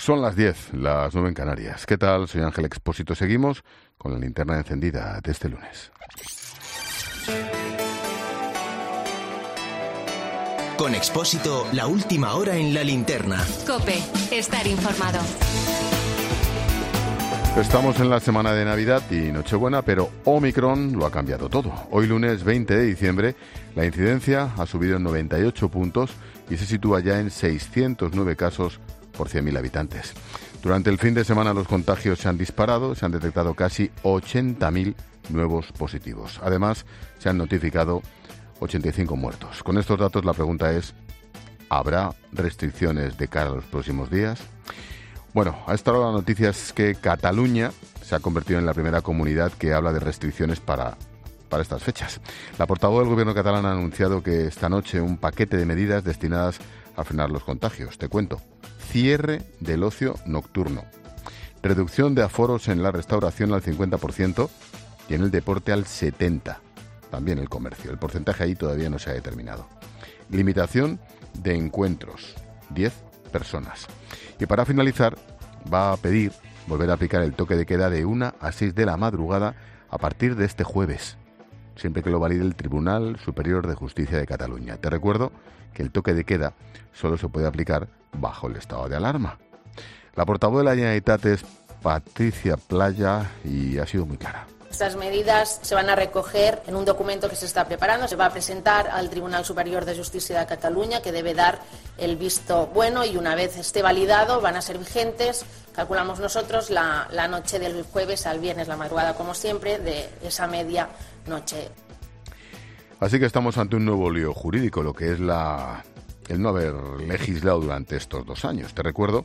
Son las 10, las 9 en Canarias. ¿Qué tal? Soy Ángel Expósito. Seguimos con la linterna encendida de este lunes. Con Expósito, la última hora en la linterna. COPE, estar informado. Estamos en la semana de Navidad y Nochebuena, pero Omicron lo ha cambiado todo. Hoy lunes 20 de diciembre, la incidencia ha subido en 98 puntos y se sitúa ya en 609 casos por 100.000 habitantes. Durante el fin de semana los contagios se han disparado, se han detectado casi 80.000 nuevos positivos. Además, se han notificado 85 muertos. Con estos datos la pregunta es, ¿habrá restricciones de cara a los próximos días? Bueno, a esta hora la noticia es que Cataluña se ha convertido en la primera comunidad que habla de restricciones para estas fechas. La portavoz del gobierno catalán ha anunciado que esta noche un paquete de medidas destinadas a frenar los contagios. Te cuento. Cierre del ocio nocturno. Reducción de aforos en la restauración al 50% y en el deporte al 70%. También el comercio. El porcentaje ahí todavía no se ha determinado. Limitación de encuentros. 10 personas. Y para finalizar, va a pedir volver a aplicar el toque de queda de 1 a 6 de la madrugada a partir de este jueves, siempre que lo valide el Tribunal Superior de Justicia de Cataluña. Te recuerdo que el toque de queda solo se puede aplicar bajo el estado de alarma. La portavoz de la Generalitat es Patricia Playa y ha sido muy clara. Estas medidas se van a recoger en un documento que se está preparando. Se va a presentar al Tribunal Superior de Justicia de Cataluña, que debe dar el visto bueno, y una vez esté validado van a ser vigentes, calculamos nosotros, la noche del jueves al viernes, la madrugada, como siempre, de esa media noche. Así que estamos ante un nuevo lío jurídico, lo que es el no haber legislado durante estos 2 años. Te recuerdo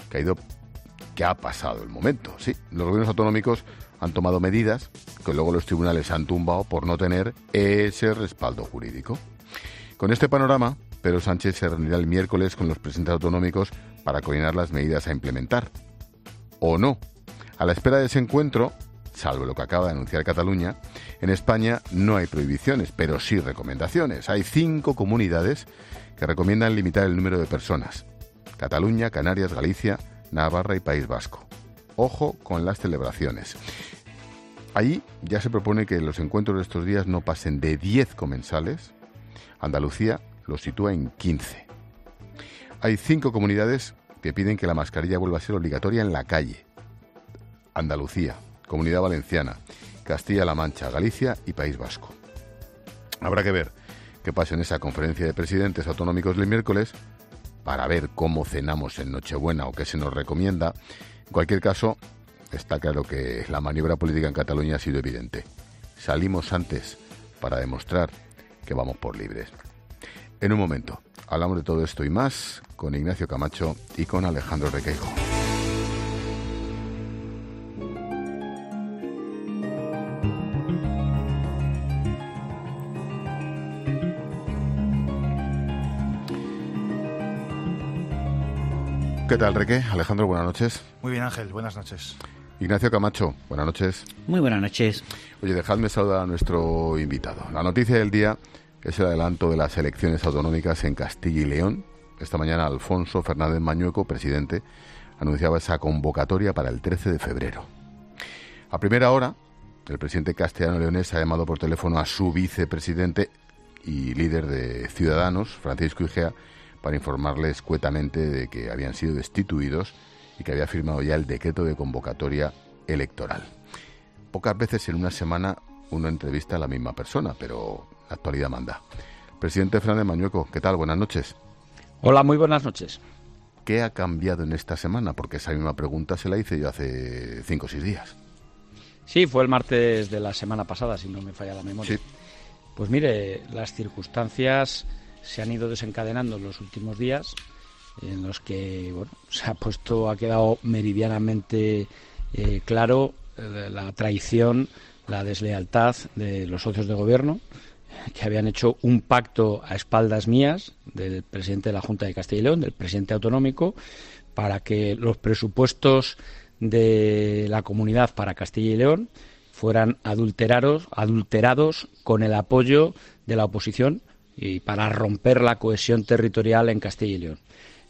que ha pasado el momento. Sí, los gobiernos autonómicos han tomado medidas que luego los tribunales han tumbado por no tener ese respaldo jurídico. Con este panorama, Pedro Sánchez se reunirá el miércoles con los presidentes autonómicos para coordinar las medidas a implementar. ¿O no? A la espera de ese encuentro, salvo lo que acaba de anunciar Cataluña, en España no hay prohibiciones, pero sí recomendaciones. Hay 5 comunidades que recomiendan limitar el número de personas: Cataluña, Canarias, Galicia, Navarra y País Vasco. Ojo con las celebraciones. Allí ya se propone que los encuentros de estos días no pasen de 10 comensales. Andalucía los sitúa en 15. Hay 5 comunidades que piden que la mascarilla vuelva a ser obligatoria en la calle: Andalucía, Comunidad Valenciana, Castilla-La Mancha, Galicia y País Vasco. Habrá que ver qué pasa en esa conferencia de presidentes autonómicos del miércoles para ver cómo cenamos en Nochebuena o qué se nos recomienda. En cualquier caso, está claro que la maniobra política en Cataluña ha sido evidente. Salimos antes para demostrar que vamos por libres. En un momento, hablamos de todo esto y más con Ignacio Camacho y con Alejandro Requeijo. ¿Qué tal, Reque? Alejandro, buenas noches. Muy bien, Ángel, buenas noches. Ignacio Camacho, buenas noches. Muy buenas noches. Oye, dejadme saludar a nuestro invitado. La noticia del día es el adelanto de las elecciones autonómicas en Castilla y León. Esta mañana Alfonso Fernández Mañueco, presidente, anunciaba esa convocatoria para el 13 de febrero. A primera hora, el presidente castellano-leonés ha llamado por teléfono a su vicepresidente y líder de Ciudadanos, Francisco Igea, para informarle escuetamente de que habían sido destituidos y que había firmado ya el decreto de convocatoria electoral. Pocas veces en una semana uno entrevista a la misma persona, pero la actualidad manda. Presidente Fernández Mañueco, ¿qué tal? Buenas noches. Hola, muy buenas noches. ¿Qué ha cambiado en esta semana? Porque esa misma pregunta se la hice yo hace 5 o 6 días. Sí, fue el martes de la semana pasada, si no me falla la memoria. Sí. Pues mire, las circunstancias se han ido desencadenando en los últimos días, en los que ha quedado meridianamente claro la traición, la deslealtad de los socios de gobierno, que habían hecho un pacto a espaldas mías, del presidente de la Junta de Castilla y León, del presidente autonómico, para que los presupuestos de la comunidad para Castilla y León fueran adulterados con el apoyo de la oposición y para romper la cohesión territorial en Castilla y León.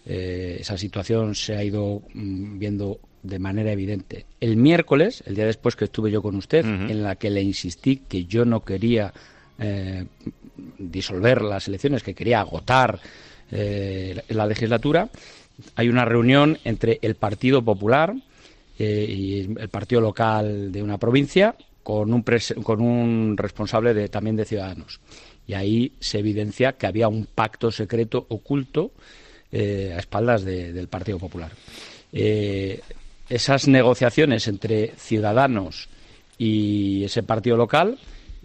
esa situación se ha ido viendo de manera evidente. El miércoles, el día después que estuve yo con usted, en la que le insistí que yo no quería disolver las elecciones, que quería agotar la legislatura, hay una reunión entre el Partido Popular y el partido local de una provincia con un responsable también de Ciudadanos. Y ahí se evidencia que había un pacto secreto oculto a espaldas del Partido Popular. Esas negociaciones entre Ciudadanos y ese partido local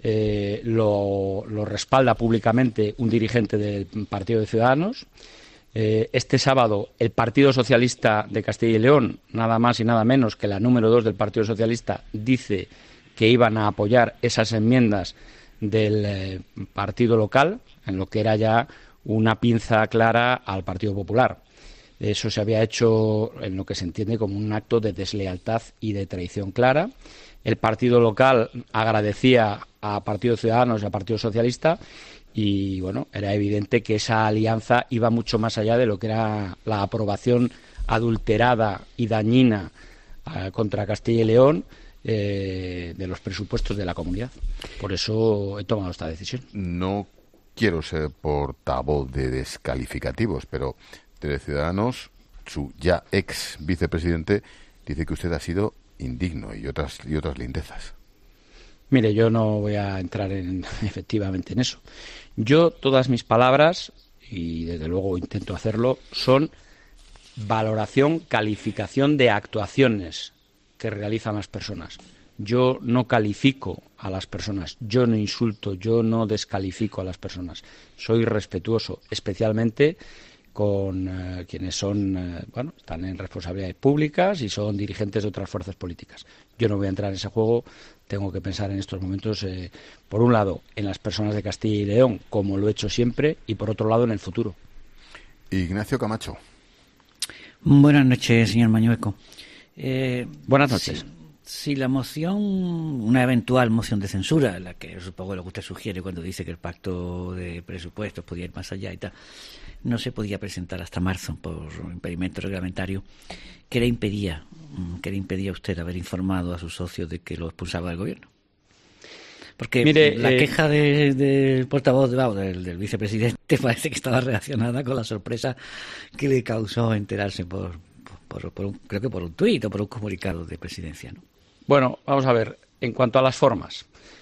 lo respalda públicamente un dirigente del Partido de Ciudadanos. Este sábado el Partido Socialista de Castilla y León, nada más y nada menos que la número 2 del Partido Socialista, dice que iban a apoyar esas enmiendas del partido local, en lo que era ya una pinza clara al Partido Popular. Eso se había hecho en lo que se entiende como un acto de deslealtad y de traición clara. El partido local agradecía a Partido Ciudadanos y a Partido Socialista y, bueno, era evidente que esa alianza iba mucho más allá de lo que era la aprobación adulterada y dañina contra Castilla y León de los presupuestos de la comunidad. Por eso he tomado esta decisión. No quiero ser portavoz de descalificativos, pero de Ciudadanos, su ya ex vicepresidente dice que usted ha sido indigno y otras lindezas. Mire, yo no voy a entrar efectivamente en eso. Yo, todas mis palabras, y desde luego intento hacerlo, son valoración, calificación de actuaciones que realizan las personas. Yo no califico a las personas, yo no insulto, yo no descalifico a las personas. Soy respetuoso, especialmente con quienes son, están en responsabilidades públicas y son dirigentes de otras fuerzas políticas. Yo no voy a entrar en ese juego, tengo que pensar en estos momentos, por un lado, en las personas de Castilla y León, como lo he hecho siempre, y por otro lado, en el futuro. Ignacio Camacho. Buenas noches, señor Mañueco. Buenas noches. Si la moción, una eventual moción de censura, la que supongo lo que usted sugiere cuando dice que el pacto de presupuestos podía ir más allá y tal, no se podía presentar hasta marzo por impedimento reglamentario, ¿qué le impedía a usted haber informado a sus socios de que lo expulsaba del gobierno? Porque mire, la queja del portavoz, del vicepresidente, parece que estaba relacionada con la sorpresa que le causó enterarse creo que por un tuit o por un comunicado de presidencia, ¿no? Bueno, vamos a ver. En cuanto a las formas,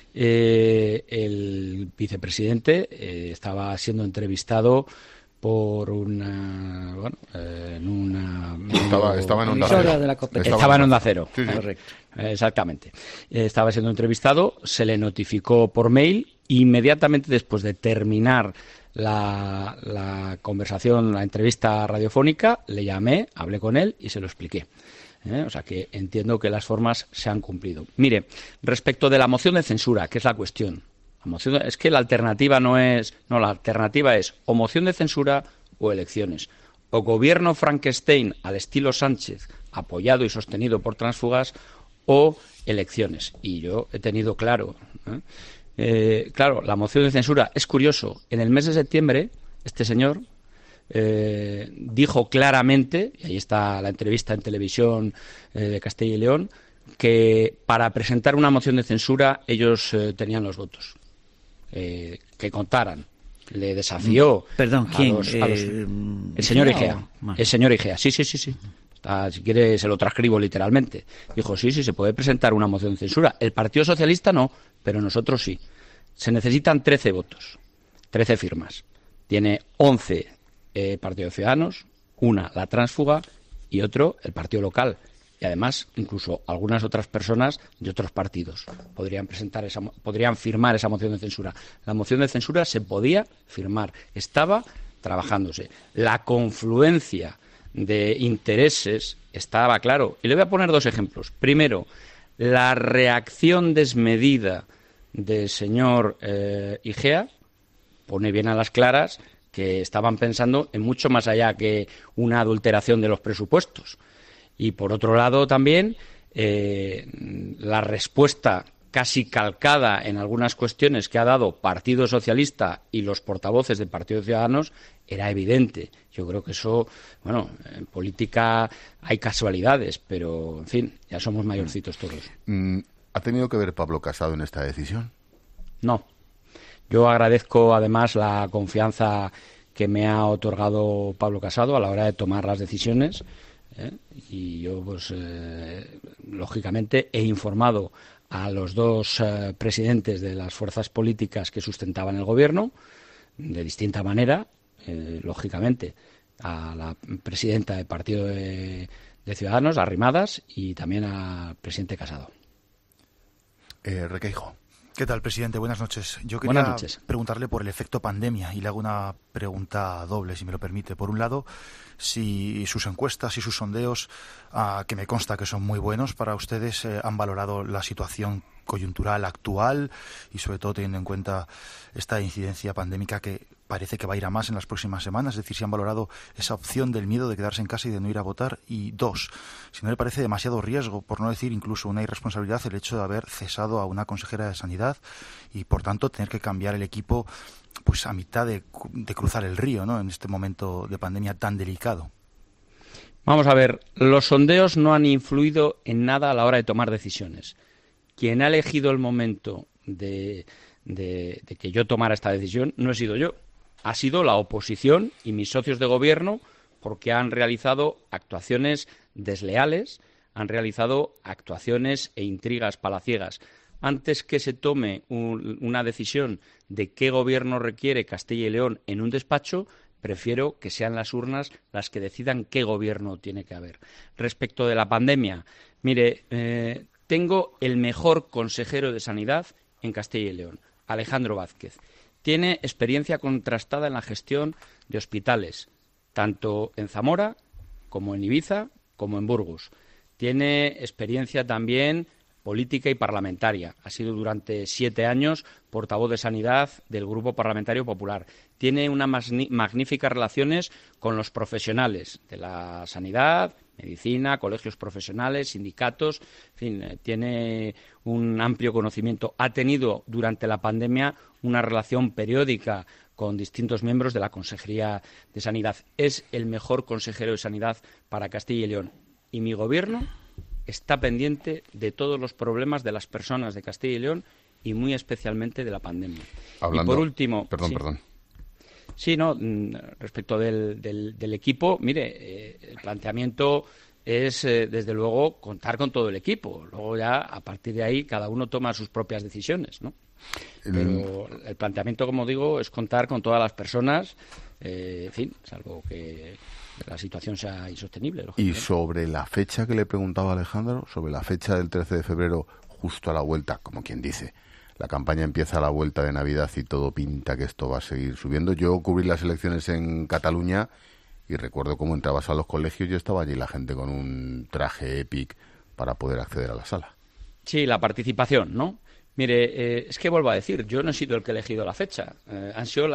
el vicepresidente estaba siendo entrevistado por estaba en Onda Cero. Estaba en Onda Cero. Sí. Correcto. Exactamente. Estaba siendo entrevistado, se le notificó por mail, inmediatamente después de terminar la conversación, la entrevista radiofónica, le llamé, hablé con él y se lo expliqué. O sea que entiendo que las formas se han cumplido. Mire, respecto de la moción de censura, que es la cuestión, es que la alternativa la alternativa es o moción de censura o elecciones. O gobierno Frankenstein al estilo Sánchez, apoyado y sostenido por tránsfugas, o elecciones. Y yo he tenido claro, claro, la moción de censura, es curioso, en el mes de septiembre, este señor dijo claramente, y ahí está la entrevista en televisión de Castilla y León, que para presentar una moción de censura ellos tenían los votos. Que contaran. Le desafió. Perdón, ¿quién? El señor Igea. El señor Igea, sí. Si quiere se lo transcribo literalmente. Dijo, sí, se puede presentar una moción de censura. El Partido Socialista no, pero nosotros sí. Se necesitan 13 votos, 13 firmas. Tiene 11 Partido Ciudadanos, una la tránsfuga y otro el partido local. Y además, incluso algunas otras personas de otros partidos podrían firmar esa moción de censura. La moción de censura se podía firmar, estaba trabajándose. La confluencia de intereses estaba claro. Y le voy a poner dos ejemplos. Primero, la reacción desmedida del señor Igea pone bien a las claras que estaban pensando en mucho más allá que una adulteración de los presupuestos. Y por otro lado también la respuesta casi calcada en algunas cuestiones que ha dado Partido Socialista y los portavoces del Partido de Ciudadanos era evidente. Yo creo que eso, bueno, en política hay casualidades, pero, en fin, ya somos mayorcitos todos. ¿Ha tenido que ver Pablo Casado en esta decisión? No. Yo agradezco, además, la confianza que me ha otorgado Pablo Casado a la hora de tomar las decisiones. Y yo, pues, lógicamente, he informado a los dos presidentes de las fuerzas políticas que sustentaban el gobierno, de distinta manera, lógicamente, a la presidenta del Partido de Ciudadanos, Arrimadas, y también al presidente Casado. Requeijo. ¿Qué tal, presidente? Buenas noches. Yo quería Buenas noches. preguntarle por el efecto pandemia y le hago una pregunta doble, si me lo permite. Por un lado, si sus encuestas y sus sondeos, que me consta que son muy buenos para ustedes, han valorado la situación coyuntural actual y sobre todo teniendo en cuenta esta incidencia pandémica que parece que va a ir a más en las próximas semanas, es decir, si han valorado esa opción del miedo de quedarse en casa y de no ir a votar. Y dos, si no le parece demasiado riesgo, por no decir incluso una irresponsabilidad, el hecho de haber cesado a una consejera de Sanidad y por tanto tener que cambiar el equipo pues a mitad de cruzar el río, ¿no?, en este momento de pandemia tan delicado. Vamos a ver, los sondeos no han influido en nada a la hora de tomar decisiones. Quien ha elegido el momento de que yo tomara esta decisión no he sido yo, ha sido la oposición y mis socios de gobierno, porque han realizado actuaciones desleales, han realizado actuaciones e intrigas palaciegas. Antes que se tome una decisión de qué gobierno requiere Castilla y León en un despacho, prefiero que sean las urnas las que decidan qué gobierno tiene que haber. Respecto de la pandemia, mire, tengo el mejor consejero de Sanidad en Castilla y León, Alejandro Vázquez. Tiene experiencia contrastada en la gestión de hospitales, tanto en Zamora como en Ibiza como en Burgos. Tiene experiencia también política y parlamentaria. Ha sido durante 7 años portavoz de Sanidad del Grupo Parlamentario Popular. Tiene unas magníficas relaciones con los profesionales de la sanidad, medicina, colegios profesionales, sindicatos, en fin, tiene un amplio conocimiento. Ha tenido durante la pandemia una relación periódica con distintos miembros de la Consejería de Sanidad. Es el mejor consejero de Sanidad para Castilla y León. Y mi gobierno está pendiente de todos los problemas de las personas de Castilla y León y muy especialmente de la pandemia. Hablando... Y por último... Perdón. Sí, no, respecto del equipo, mire, el planteamiento es, desde luego, contar con todo el equipo. Luego ya, a partir de ahí, cada uno toma sus propias decisiones, ¿no? Pero el planteamiento, como digo, es contar con todas las personas, en fin, salvo que la situación sea insostenible. Y sobre la fecha que le preguntaba Alejandro, sobre la fecha del 13 de febrero, justo a la vuelta, como quien dice, la campaña empieza a la vuelta de Navidad y todo pinta que esto va a seguir subiendo. Yo cubrí las elecciones en Cataluña y recuerdo cómo entrabas a los colegios y estaba allí la gente con un traje épic para poder acceder a la sala. Sí, la participación, ¿no? Mire, es que vuelvo a decir, yo no he sido el que he elegido la fecha. Han sido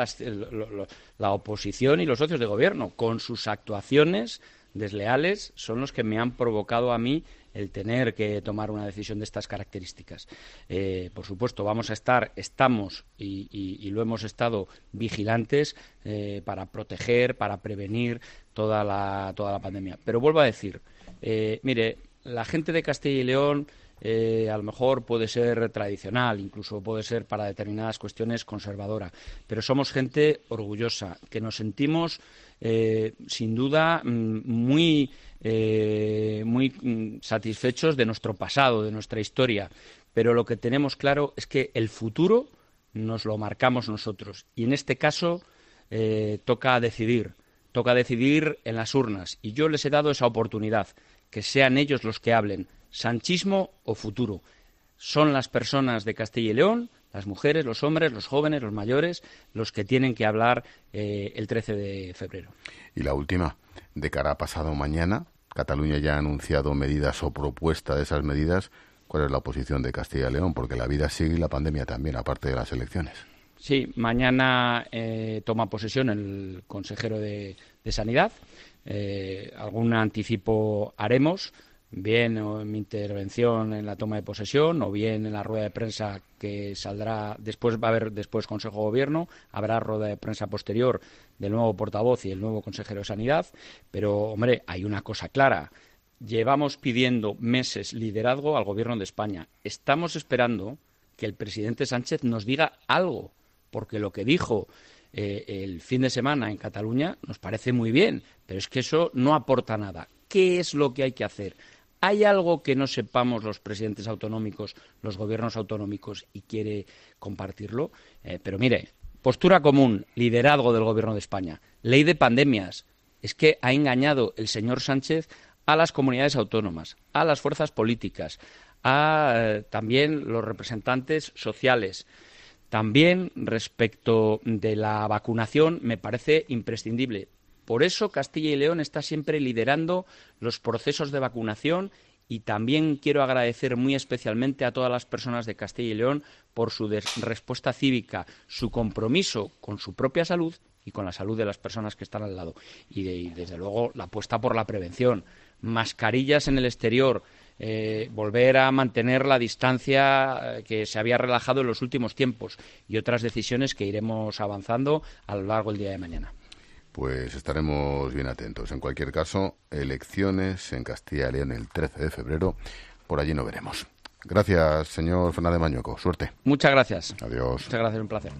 la oposición y los socios de gobierno, con sus actuaciones desleales, son los que me han provocado a mí el tener que tomar una decisión de estas características. Por supuesto, estamos y lo hemos estado vigilantes para proteger, para prevenir toda la pandemia. Pero vuelvo a decir, mire, la gente de Castilla y León a lo mejor puede ser tradicional, incluso puede ser para determinadas cuestiones conservadora, pero somos gente orgullosa, que nos sentimos sin duda muy satisfechos de nuestro pasado, de nuestra historia, pero lo que tenemos claro es que el futuro nos lo marcamos nosotros y en este caso toca decidir en las urnas y yo les he dado esa oportunidad, que sean ellos los que hablen, sanchismo o futuro. Son las personas de Castilla y León, las mujeres, los hombres, los jóvenes, los mayores, los que tienen que hablar el 13 de febrero. Y la última, de cara a pasado mañana, Cataluña ya ha anunciado medidas o propuesta de esas medidas. ¿Cuál es la posición de Castilla y León? Porque la vida sigue y la pandemia también, aparte de las elecciones. Sí, mañana toma posesión el consejero de Sanidad. Algún anticipo haremos. bien en mi intervención en la toma de posesión o bien en la rueda de prensa que saldrá después. Va a haber después Consejo de Gobierno, habrá rueda de prensa posterior del nuevo portavoz y el nuevo consejero de Sanidad, pero, hombre, hay una cosa clara. Llevamos pidiendo meses liderazgo al Gobierno de España. Estamos esperando que el presidente Sánchez nos diga algo, porque lo que dijo el fin de semana en Cataluña nos parece muy bien, pero es que eso no aporta nada. ¿Qué es lo que hay que hacer? ¿Hay algo que no sepamos los presidentes autonómicos, los gobiernos autonómicos, y quiere compartirlo? Pero mire, postura común, liderazgo del Gobierno de España, ley de pandemias. Es que ha engañado el señor Sánchez a las comunidades autónomas, a las fuerzas políticas, a también los representantes sociales. También respecto de la vacunación me parece imprescindible. Por eso Castilla y León está siempre liderando los procesos de vacunación, y también quiero agradecer muy especialmente a todas las personas de Castilla y León por su respuesta cívica, su compromiso con su propia salud y con la salud de las personas que están al lado. Y desde luego la apuesta por la prevención, mascarillas en el exterior, volver a mantener la distancia que se había relajado en los últimos tiempos, y otras decisiones que iremos avanzando a lo largo del día de mañana. Pues estaremos bien atentos. En cualquier caso, elecciones en Castilla y León el 13 de febrero. Por allí nos veremos. Gracias, señor Fernández Mañueco. Suerte. Muchas gracias. Adiós. Muchas gracias, un placer.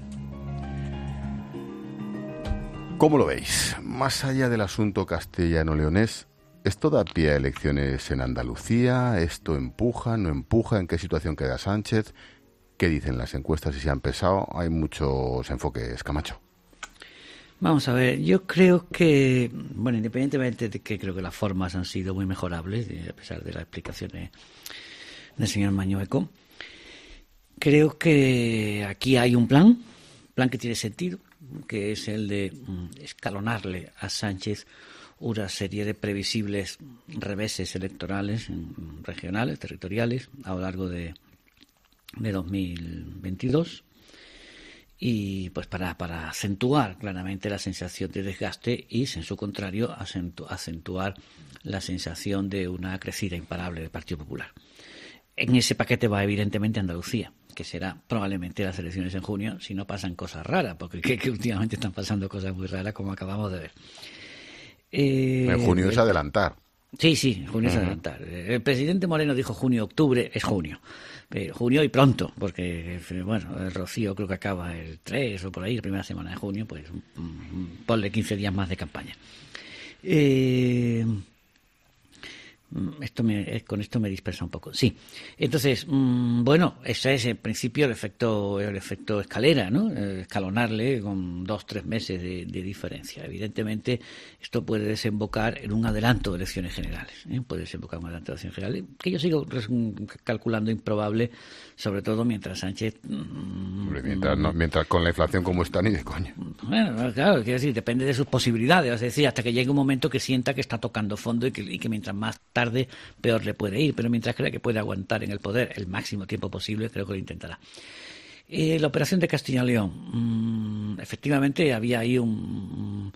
¿Cómo lo veis? Más allá del asunto castellano-leonés, ¿esto da pie a elecciones en Andalucía? ¿Esto empuja, no empuja? ¿En qué situación queda Sánchez? ¿Qué dicen las encuestas y si han pesado? Hay muchos enfoques, Camacho. Vamos a ver, yo creo que, bueno, independientemente de que creo que las formas han sido muy mejorables, a pesar de las explicaciones del señor Mañueco, creo que aquí hay un plan que tiene sentido, que es el de escalonarle a Sánchez una serie de previsibles reveses electorales, regionales, territoriales, a lo largo de 2022. Y pues para acentuar claramente la sensación de desgaste y, en su contrario, acentuar la sensación de una crecida imparable del Partido Popular. En ese paquete va evidentemente Andalucía, que será probablemente las elecciones en junio, si no pasan cosas raras, porque que últimamente están pasando cosas muy raras, como acabamos de ver. En junio es adelantar. Sí, junio es adelantar. El presidente Moreno dijo junio-octubre, es junio. Junio y pronto, porque, bueno, el Rocío creo que acaba el 3 o por ahí, la primera semana de junio, pues ponle 15 días más de campaña. Con esto me dispersa un poco. Sí. Entonces, bueno, ese es en principio el efecto escalera, ¿no? Escalonarle con 2-3 meses de diferencia. Evidentemente, esto puede desembocar en un adelanto de elecciones generales. Puede desembocar en un adelanto de elecciones generales, que yo sigo calculando improbable, sobre todo mientras Sánchez... mientras con la inflación como está, ni de coño. Bueno, claro, quiero decir, depende de sus posibilidades. Es decir, hasta que llegue un momento que sienta que está tocando fondo y que mientras más tarde, peor le puede ir, pero mientras crea que puede aguantar en el poder el máximo tiempo posible, creo que lo intentará. La operación de Castilla y León, efectivamente había ahí un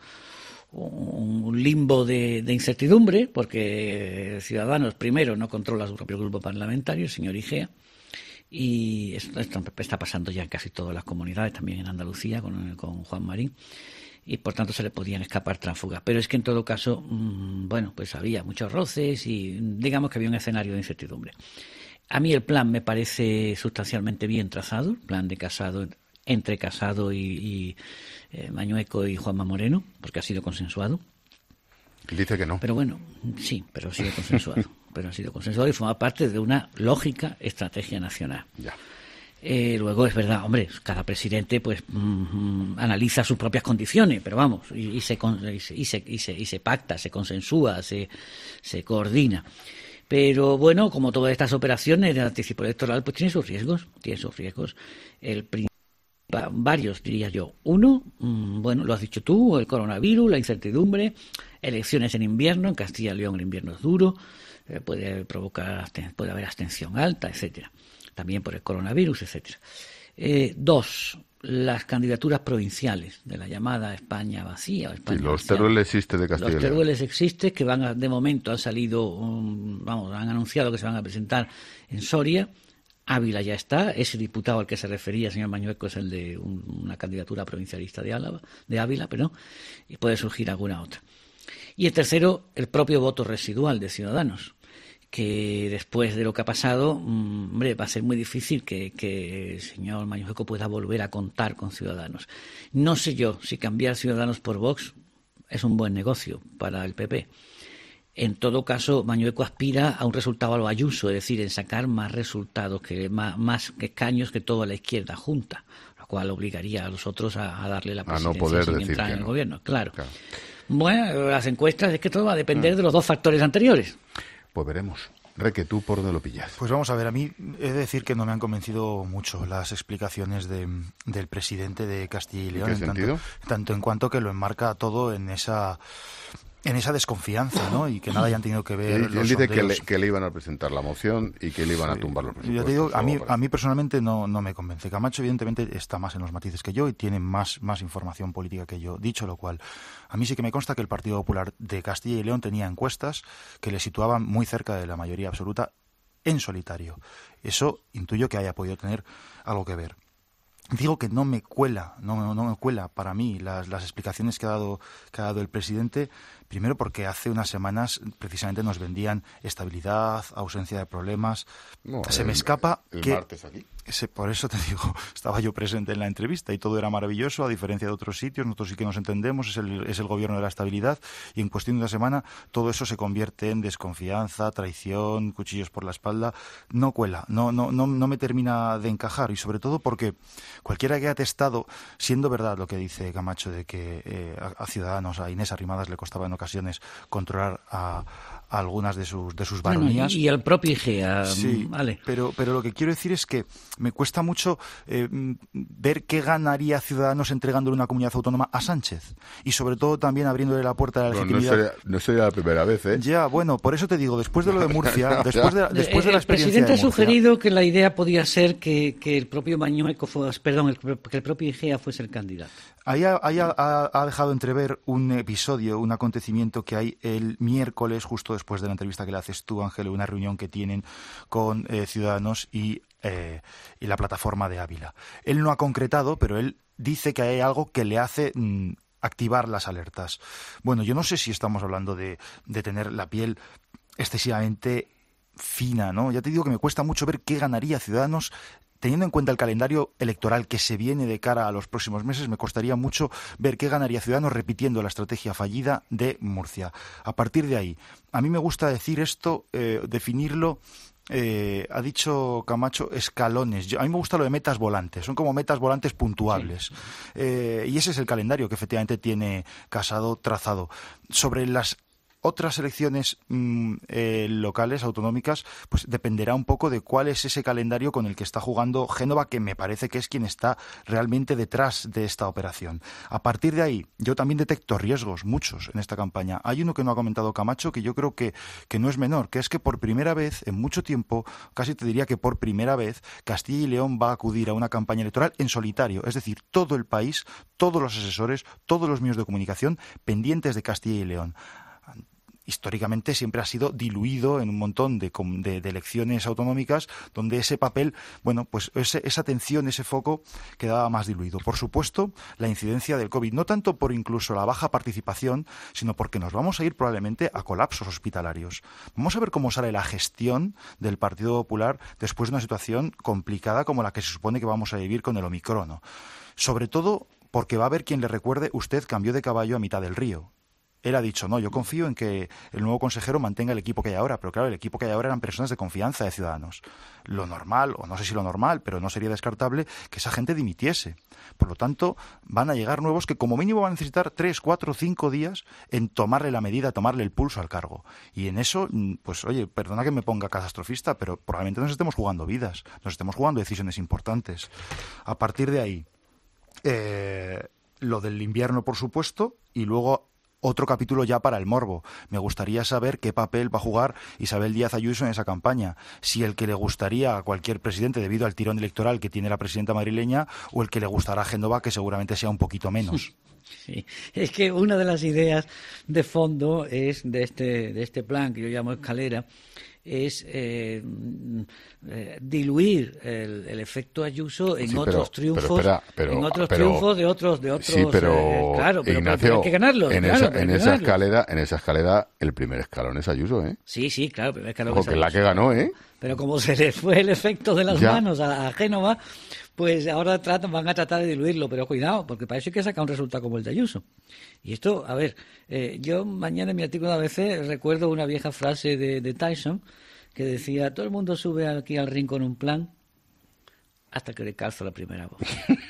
limbo de incertidumbre, porque Ciudadanos primero no controla su propio grupo parlamentario, el señor Igea, y esto está pasando ya en casi todas las comunidades, también en Andalucía con Juan Marín, y por tanto se le podían escapar tránsfugas. Pero es que en todo caso, bueno, pues había muchos roces y digamos que había un escenario de incertidumbre. A mí el plan me parece sustancialmente bien trazado, el plan de Casado, entre Casado y Mañueco y Juanma Moreno, porque ha sido consensuado. Dice que no. Pero bueno, sí, pero ha sido consensuado. Y forma parte de una lógica estrategia nacional. Ya. Luego es verdad, hombre, cada presidente pues analiza sus propias condiciones, pero vamos, y se pacta, se consensúa, se coordina. Pero bueno, como todas estas operaciones de anticipo electoral, pues tiene sus riesgos. Varios, diría yo. Uno, bueno, lo has dicho tú, el coronavirus, la incertidumbre, elecciones en invierno, en Castilla y León el invierno es duro, puede haber abstención alta, etcétera. También por el coronavirus, etcétera. Dos, las candidaturas provinciales de la llamada España vacía. O España los Teruel existe de Castilla y León. Los Teruel existe, que de momento han salido, han anunciado que se van a presentar en Soria. Ávila ya está, ese diputado al que se refería el señor Mañueco es el de una candidatura provincialista de Ávila, pero y puede surgir alguna otra. Y el tercero, el propio voto residual de Ciudadanos, que después de lo que ha pasado, va a ser muy difícil que el señor Mañueco pueda volver a contar con Ciudadanos. No sé yo si cambiar Ciudadanos por Vox es un buen negocio para el PP. En todo caso, Mañueco aspira a un resultado a lo Ayuso, es decir, en sacar más resultados, más escaños que toda la izquierda junta, lo cual obligaría a los otros a darle la presidencia no poder sin decir entrar que en el no. gobierno. Claro. Bueno, las encuestas es que todo va a depender de los dos factores anteriores. Pues veremos. Reque, ¿tú por dónde lo pillas? Pues vamos a ver, a mí he de decir que no me han convencido mucho las explicaciones del presidente de Castilla y León. ¿En qué sentido? Tanto en cuanto que lo enmarca todo en esa desconfianza, ¿no? Y que nada hayan tenido que ver Él dice que le iban a presentar la moción y que le iban a tumbar los presupuestos. Yo te digo, a mí personalmente no me convence. Camacho evidentemente está más en los matices que yo y tiene más información política que yo. Dicho lo cual, a mí sí que me consta que el Partido Popular de Castilla y León tenía encuestas que le situaban muy cerca de la mayoría absoluta en solitario. Eso intuyo que haya podido tener algo que ver. Digo que no me cuela para mí las explicaciones que ha dado el presidente, primero porque hace unas semanas precisamente nos vendían estabilidad, ausencia de problemas. Se me escapa el martes aquí. Por eso te digo, estaba yo presente en la entrevista y todo era maravilloso, a diferencia de otros sitios, nosotros sí que nos entendemos, es el gobierno de la estabilidad, y en cuestión de una semana todo eso se convierte en desconfianza, traición, cuchillos por la espalda. No cuela, no me termina de encajar, y sobre todo porque cualquiera que haya testado, siendo verdad lo que dice Camacho de que a Ciudadanos, a Inés Arrimadas le costaba en ocasiones controlar a algunas de sus baronías. Bueno, y al propio Igea, sí, vale. Pero lo que quiero decir es que me cuesta mucho ver qué ganaría Ciudadanos entregándole una comunidad autónoma a Sánchez. Y sobre todo también abriéndole la puerta de la legitimidad. No sería la primera vez, ¿eh? Ya, bueno, por eso te digo, después de lo de Murcia, después de la experiencia el presidente de ha sugerido que la idea podía ser que el propio Mañueco que el propio Igea fuese el candidato. Ahí ha dejado entrever un episodio, un acontecimiento que hay el miércoles, justo después de la entrevista que le haces tú, Ángel, una reunión que tienen con Ciudadanos y la plataforma de Ávila. Él no ha concretado, pero él dice que hay algo que le hace activar las alertas. Bueno, yo no sé si estamos hablando de tener la piel excesivamente fina, ¿no? Ya te digo que me cuesta mucho ver qué ganaría Ciudadanos. Teniendo en cuenta el calendario electoral que se viene de cara a los próximos meses, me costaría mucho ver qué ganaría Ciudadanos repitiendo la estrategia fallida de Murcia. A partir de ahí, a mí me gusta decir esto, definirlo, ha dicho Camacho, escalones. A mí me gusta lo de metas volantes, son como metas volantes puntuables. Sí. Y ese es el calendario que efectivamente tiene Casado trazado. Sobre las otras elecciones locales, autonómicas, pues dependerá un poco de cuál es ese calendario con el que está jugando Génova, que me parece que es quien está realmente detrás de esta operación. A partir de ahí, yo también detecto riesgos, muchos, en esta campaña. Hay uno que no ha comentado Camacho, que yo creo que no es menor, que es que por primera vez, en mucho tiempo, casi te diría que por primera vez, Castilla y León va a acudir a una campaña electoral en solitario. Es decir, todo el país, todos los asesores, todos los medios de comunicación pendientes de Castilla y León. Históricamente siempre ha sido diluido en un montón de elecciones autonómicas donde ese papel, bueno, pues esa atención, ese foco quedaba más diluido. Por supuesto, la incidencia del COVID, no tanto por incluso la baja participación, sino porque nos vamos a ir probablemente a colapsos hospitalarios. Vamos a ver cómo sale la gestión del Partido Popular después de una situación complicada como la que se supone que vamos a vivir con el Omicron, ¿no? Sobre todo porque va a haber quien le recuerde, usted cambió de caballo a mitad del río. Él ha dicho, no, yo confío en que el nuevo consejero mantenga el equipo que hay ahora, pero claro, el equipo que hay ahora eran personas de confianza de Ciudadanos. Lo normal, o no sé si lo normal, pero no sería descartable que esa gente dimitiese. Por lo tanto, van a llegar nuevos que como mínimo van a necesitar 3, 4, 5 días en tomarle la medida, tomarle el pulso al cargo. Y en eso, pues oye, perdona que me ponga catastrofista, pero probablemente nos estemos jugando vidas, nos estemos jugando decisiones importantes. A partir de ahí, lo del invierno, por supuesto, y luego otro capítulo ya para el morbo. Me gustaría saber qué papel va a jugar Isabel Díaz Ayuso en esa campaña. Si el que le gustaría a cualquier presidente debido al tirón electoral que tiene la presidenta madrileña, o el que le gustará a Génova, que seguramente sea un poquito menos. Sí, es que una de las ideas de fondo es de este plan que yo llamo escalera, es diluir el efecto Ayuso en otros triunfos, triunfos de otros. Sí, pero claro, pero Ignacio, hay que ganarlos. En esa escalera, el primer escalón es Ayuso, ¿eh? Sí, claro, el primer escalón es Ayuso. La que ganó, ¿eh? Pero como se les fue el efecto de las manos a Génova, pues ahora van a tratar de diluirlo, pero cuidado, porque parece que saca un resultado como el de Ayuso. Y esto, a ver, yo mañana en mi artículo de ABC recuerdo una vieja frase de Tyson que decía: todo el mundo sube aquí al ring con un plan hasta que le calzo la primera voz.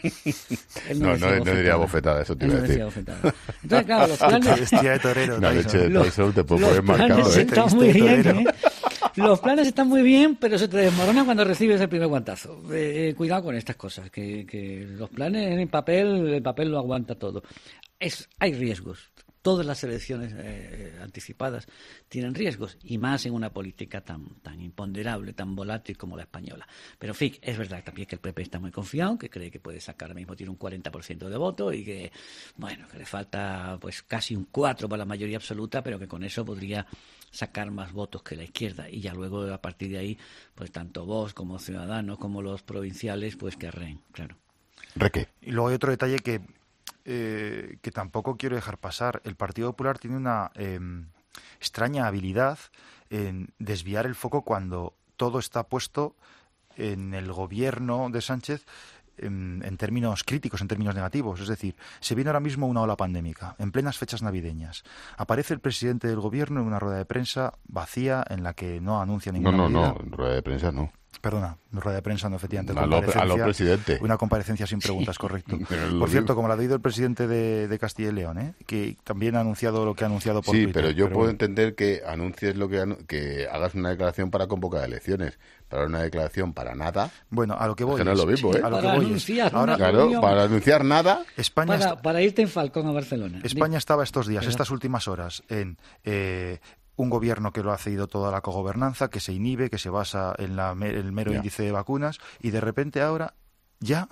No diría bofetada, eso te iba a decir. Entonces, claro, los planes... Vestía de torero. La leche de Tyson te puede poner marcado, Los planes están muy bien, ¿eh? Los planes están muy bien, pero se te desmorona cuando recibes el primer guantazo. Cuidado con estas cosas, que los planes en el papel lo aguanta todo. Hay riesgos. Todas las elecciones anticipadas tienen riesgos, y más en una política tan imponderable, tan volátil como la española. Pero, en fin, es verdad también que el PP está muy confiado, que cree que puede sacar, ahora mismo tiene un 40% de voto y que, bueno, que le falta pues casi un 4% para la mayoría absoluta, pero que con eso podría sacar más votos que la izquierda, y ya luego a partir de ahí, pues tanto Vox como Ciudadanos como los provinciales, pues que arreen, claro. Reque. Y luego hay otro detalle que tampoco quiero dejar pasar. El Partido Popular tiene una extraña habilidad en desviar el foco cuando todo está puesto en el gobierno de Sánchez en términos críticos, en términos negativos. Es decir, se viene ahora mismo una ola pandémica, en plenas fechas navideñas. Aparece el presidente del gobierno en una rueda de prensa vacía en la que no anuncia ninguna medida. No, rueda de prensa no. Perdona, rueda de prensa no, efectivamente. A lo presidente. Una comparecencia sin preguntas, correcto. Por cierto, como lo ha oído el presidente de Castilla y León, que también ha anunciado lo que ha anunciado por Twitter. Sí, pero yo puedo entender que anuncies que hagas una declaración para convocar elecciones, para una declaración para nada. Bueno, a lo que voy. Que no es lo mismo, ¿eh? A lo que voy es. Ahora, para anunciar nada. España para irte en Falcón a Barcelona. España estaba estos días, estas últimas horas, en un gobierno que lo ha cedido toda la cogobernanza, que se inhibe, que se basa en el mero índice de vacunas, y de repente ahora ya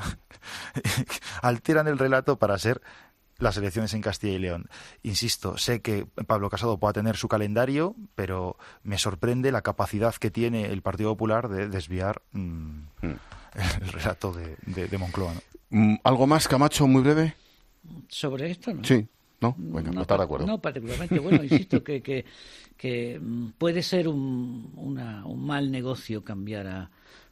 alteran el relato para ser las elecciones en Castilla y León. Insisto, sé que Pablo Casado pueda tener su calendario, pero me sorprende la capacidad que tiene el Partido Popular de desviar el relato de Moncloa, ¿no? ¿Algo más, Camacho, muy breve? ¿Sobre esto? No. Sí. No, bueno, no está de acuerdo. No, particularmente. Bueno, insisto que puede ser un mal negocio cambiar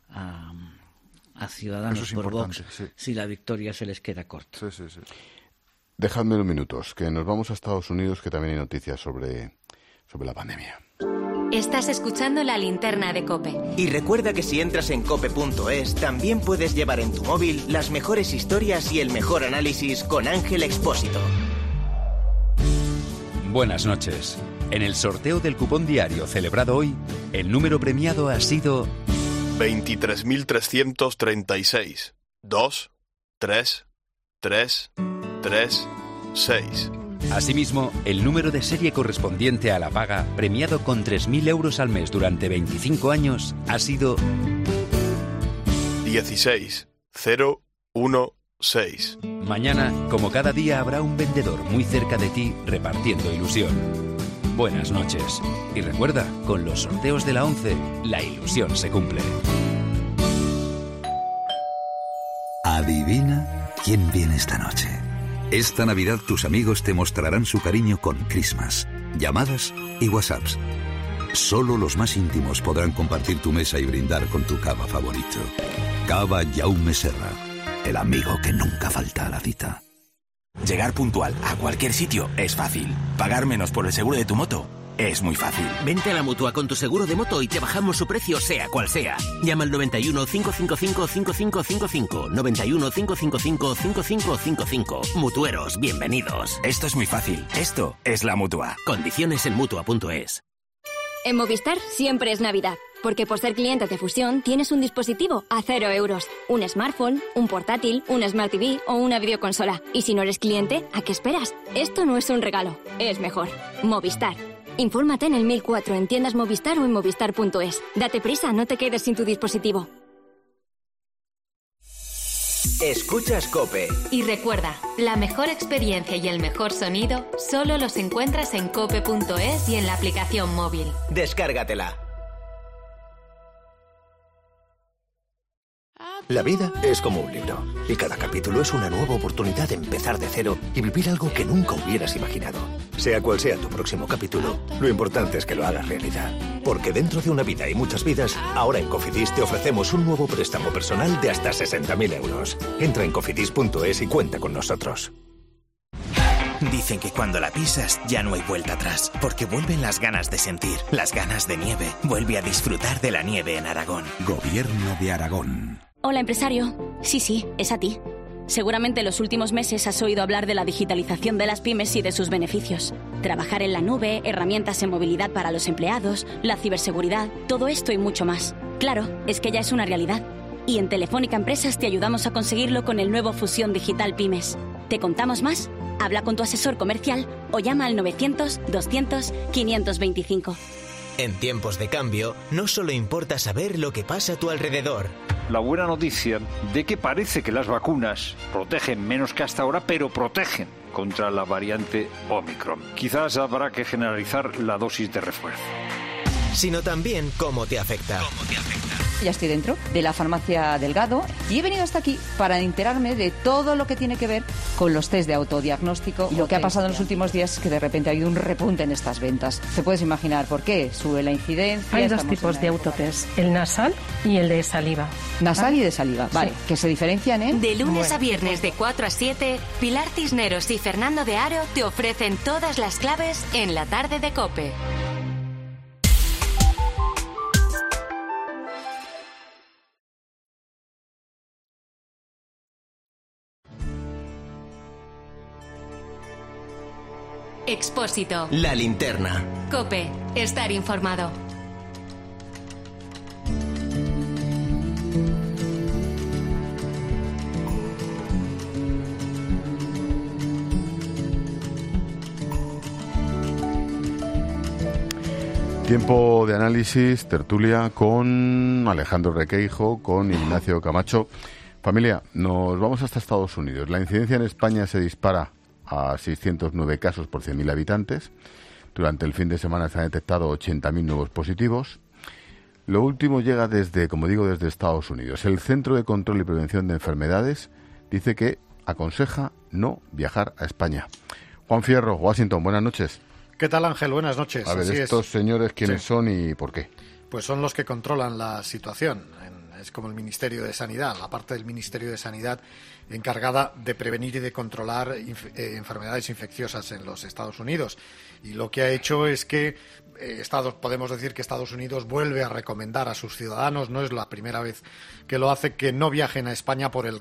a Ciudadanos por Vox, sí, si la victoria se les queda corta. Sí. Dejadme unos minutos, que nos vamos a Estados Unidos, que también hay noticias sobre la pandemia. Estás escuchando La Linterna de COPE. Y recuerda que si entras en cope.es, también puedes llevar en tu móvil las mejores historias y el mejor análisis con Ángel Expósito. Buenas noches. En el sorteo del cupón diario celebrado hoy, el número premiado ha sido 23.336. 2, 3, 3, 3, 6. Asimismo, el número de serie correspondiente a la paga, premiado con 3.000 euros al mes durante 25 años, ha sido 16016. Mañana, como cada día, habrá un vendedor muy cerca de ti repartiendo ilusión. Buenas noches. Y recuerda, con los sorteos de la 11, la ilusión se cumple. Adivina quién viene esta noche. Esta Navidad tus amigos te mostrarán su cariño con Christmas, llamadas y WhatsApps. Solo los más íntimos podrán compartir tu mesa y brindar con tu cava favorito. Cava Jaume Serra, el amigo que nunca falta a la cita. Llegar puntual a cualquier sitio es fácil. Pagar menos por el seguro de tu moto es muy fácil. Vente a la Mutua con tu seguro de moto y te bajamos su precio sea cual sea. Llama al 91 555 5555. 91 555 5555. Mutueros, bienvenidos. Esto es muy fácil. Esto es la Mutua. Condiciones en Mutua.es. En Movistar siempre es Navidad. Porque por ser cliente de Fusión tienes un dispositivo a 0 euros. Un smartphone, un portátil, un Smart TV o una videoconsola. Y si no eres cliente, ¿a qué esperas? Esto no es un regalo, es mejor. Movistar. Infórmate en el 1004 en tiendas Movistar o en movistar.es. Date prisa, no te quedes sin tu dispositivo. Escuchas COPE. Y recuerda, la mejor experiencia y el mejor sonido solo los encuentras en cope.es y en la aplicación móvil. Descárgatela. La vida es como un libro, y cada capítulo es una nueva oportunidad de empezar de cero y vivir algo que nunca hubieras imaginado. Sea cual sea tu próximo capítulo, lo importante es que lo hagas realidad. Porque dentro de una vida y muchas vidas, ahora en Cofidis te ofrecemos un nuevo préstamo personal de hasta 60.000 euros. Entra en cofidis.es y cuenta con nosotros. Dicen que cuando la pisas ya no hay vuelta atrás, porque vuelven las ganas de sentir, las ganas de nieve. Vuelve a disfrutar de la nieve en Aragón. Gobierno de Aragón. Hola, empresario. Sí, es a ti. Seguramente en los últimos meses has oído hablar de la digitalización de las pymes y de sus beneficios. Trabajar en la nube, herramientas en movilidad para los empleados, la ciberseguridad, todo esto y mucho más. Claro, es que ya es una realidad. Y en Telefónica Empresas te ayudamos a conseguirlo con el nuevo Fusión Digital Pymes. ¿Te contamos más? Habla con tu asesor comercial o llama al 900-200-525. En tiempos de cambio, no solo importa saber lo que pasa a tu alrededor. La buena noticia de que parece que las vacunas protegen menos que hasta ahora, pero protegen contra la variante Omicron. Quizás habrá que generalizar la dosis de refuerzo. Sino también cómo te afecta. Ya estoy dentro de la farmacia Delgado y he venido hasta aquí para enterarme de todo lo que tiene que ver con los test de autodiagnóstico. Y lo que ha pasado en los últimos días es que de repente ha habido un repunte en estas ventas. ¿Te puedes imaginar por qué? Sube la incidencia. Hay dos tipos de autotest, el nasal y el de saliva. Nasal y de saliva, vale, que se diferencian en... De lunes a viernes de 4 a 7, Pilar Cisneros y Fernando de Aro te ofrecen todas las claves en la tarde de COPE. Expósito. La linterna. COPE. Estar informado. Tiempo de análisis, tertulia con Alejandro Requeijo, con Ignacio Camacho. Familia, nos vamos hasta Estados Unidos. La incidencia en España se dispara a 609 casos por 100.000 habitantes. Durante el fin de semana se han detectado 80.000 nuevos positivos. Lo último llega desde Estados Unidos. El Centro de Control y Prevención de Enfermedades dice que aconseja no viajar a España. Juan Fierro, Washington, buenas noches. ¿Qué tal, Ángel? Buenas noches. A ver, estos señores, ¿quiénes son y por qué? Pues son los que controlan la situación. Es como el Ministerio de Sanidad, la parte del Ministerio de Sanidad encargada de prevenir y de controlar enfermedades infecciosas en los Estados Unidos. Y lo que ha hecho es que podemos decir que Estados Unidos vuelve a recomendar a sus ciudadanos, no es la primera vez que lo hace, que no viajen a España por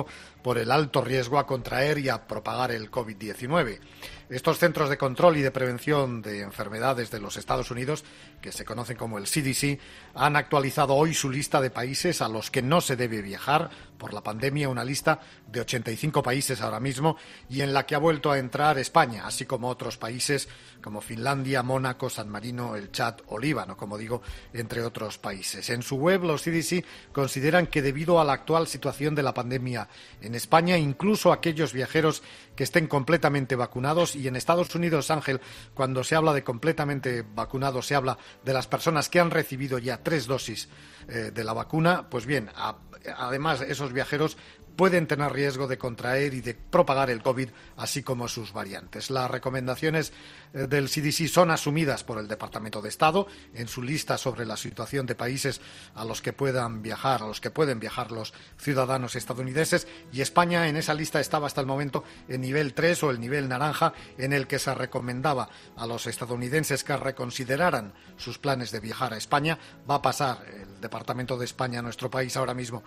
el alto riesgo a contraer y a propagar el COVID-19. Estos centros de control y de prevención de enfermedades de los Estados Unidos, que se conocen como el CDC, han actualizado hoy su lista de países a los que no se debe viajar por la pandemia, una lista de 85 países ahora mismo, y en la que ha vuelto a entrar España, así como otros países como Finlandia, Mónaco, San Marino, el Chad o Líbano, como digo, entre otros países. En su web, los CDC consideran que debido a la actual situación de la pandemia en España, incluso aquellos viajeros que estén completamente vacunados, y en Estados Unidos, Ángel, cuando se habla de completamente vacunados, se habla de las personas que han recibido ya 3 dosis de la vacuna, pues bien, además esos viajeros pueden tener riesgo de contraer y de propagar el COVID, así como sus variantes. Las recomendaciones del CDC son asumidas por el Departamento de Estado en su lista sobre la situación de países a los que pueden viajar los ciudadanos estadounidenses, y España en esa lista estaba hasta el momento en nivel 3 o el nivel naranja, en el que se recomendaba a los estadounidenses que reconsideraran sus planes de viajar a España. Va a pasar el Departamento de España, nuestro país ahora mismo,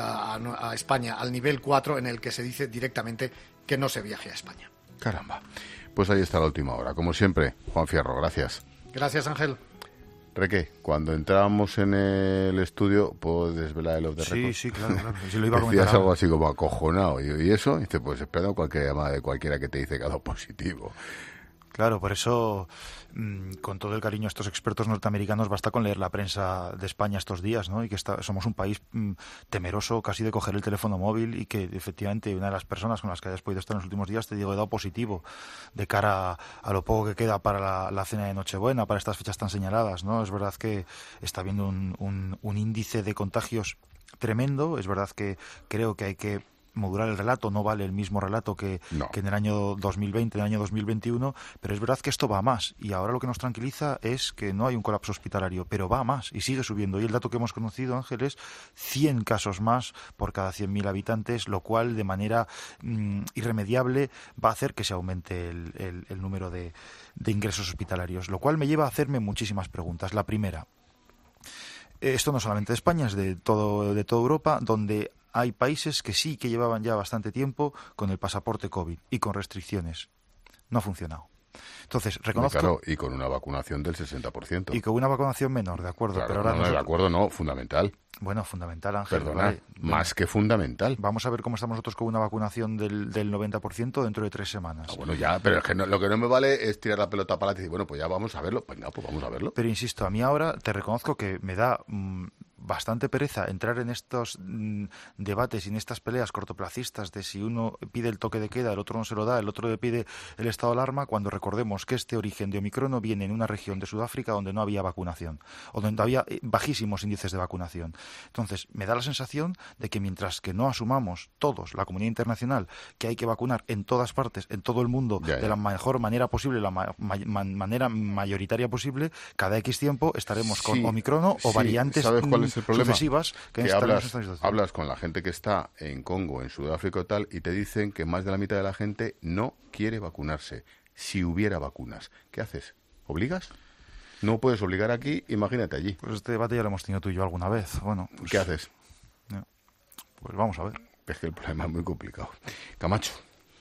a España al nivel 4, en el que se dice directamente que no se viaje a España. Caramba. Pues ahí está la última hora. Como siempre, Juan Fierro, gracias. Gracias, Ángel. Reque, cuando entrábamos en el estudio, ¿puedo desvelar el off the record? Sí, claro. Si lo iba a comentar. Decías algo así como acojonado. ¿Y eso? Y dice, pues esperando cualquier llamada de cualquiera que te dice que ha dado positivo. Claro, por eso, con todo el cariño a estos expertos norteamericanos, basta con leer la prensa de España estos días, ¿no? Y que somos un país temeroso casi de coger el teléfono móvil y que efectivamente una de las personas con las que hayas podido estar en los últimos días te digo, he dado positivo de cara a lo poco que queda para la cena de Nochebuena, para estas fechas tan señaladas, ¿no? Es verdad que está habiendo un índice de contagios tremendo, es verdad que creo que hay que modular el relato, no vale el mismo relato que en el año 2020, en el año 2021, pero es verdad que esto va a más y ahora lo que nos tranquiliza es que no hay un colapso hospitalario, pero va a más y sigue subiendo y el dato que hemos conocido, Ángel, es 100 casos más por cada 100.000 habitantes, lo cual de manera irremediable va a hacer que se aumente el número de ingresos hospitalarios, lo cual me lleva a hacerme muchísimas preguntas. La primera, esto no solamente de España, es de toda Europa, donde hay países que sí que llevaban ya bastante tiempo con el pasaporte COVID y con restricciones. No ha funcionado. Entonces, reconozco... Claro, y con una vacunación del 60%. Y con una vacunación menor, de acuerdo. Claro, pero ahora de acuerdo, no, fundamental. Bueno, fundamental, Ángel. Perdona, vale. más que fundamental. Vamos a ver cómo estamos nosotros con una vacunación del 90% dentro de 3 semanas. Bueno, ya, pero es que lo que no me vale es tirar la pelota para adelante y decir, bueno, pues ya vamos a verlo. Venga, pues vamos a verlo. Pero insisto, a mí ahora te reconozco que me da bastante pereza entrar en estos debates y en estas peleas cortoplacistas de si uno pide el toque de queda, el otro no se lo da, el otro le pide el estado de alarma, cuando recordemos que este origen de Omicron viene en una región de Sudáfrica donde no había vacunación, o donde había bajísimos índices de vacunación. Entonces, me da la sensación de que mientras que no asumamos todos, la comunidad internacional, que hay que vacunar en todas partes, en todo el mundo, de la mejor manera posible, la manera mayoritaria posible, cada X tiempo estaremos con Omicron o variantes sucesivas que hablas con la gente que está en Congo, en Sudáfrica o tal, y te dicen que más de la mitad de la gente no quiere vacunarse. Si hubiera vacunas, ¿qué haces? ¿Obligas? No puedes obligar aquí, imagínate allí. Pues este debate ya lo hemos tenido tú y yo alguna vez. Bueno, pues, ¿qué haces? Pues vamos a ver. Es que el problema es muy complicado. Camacho.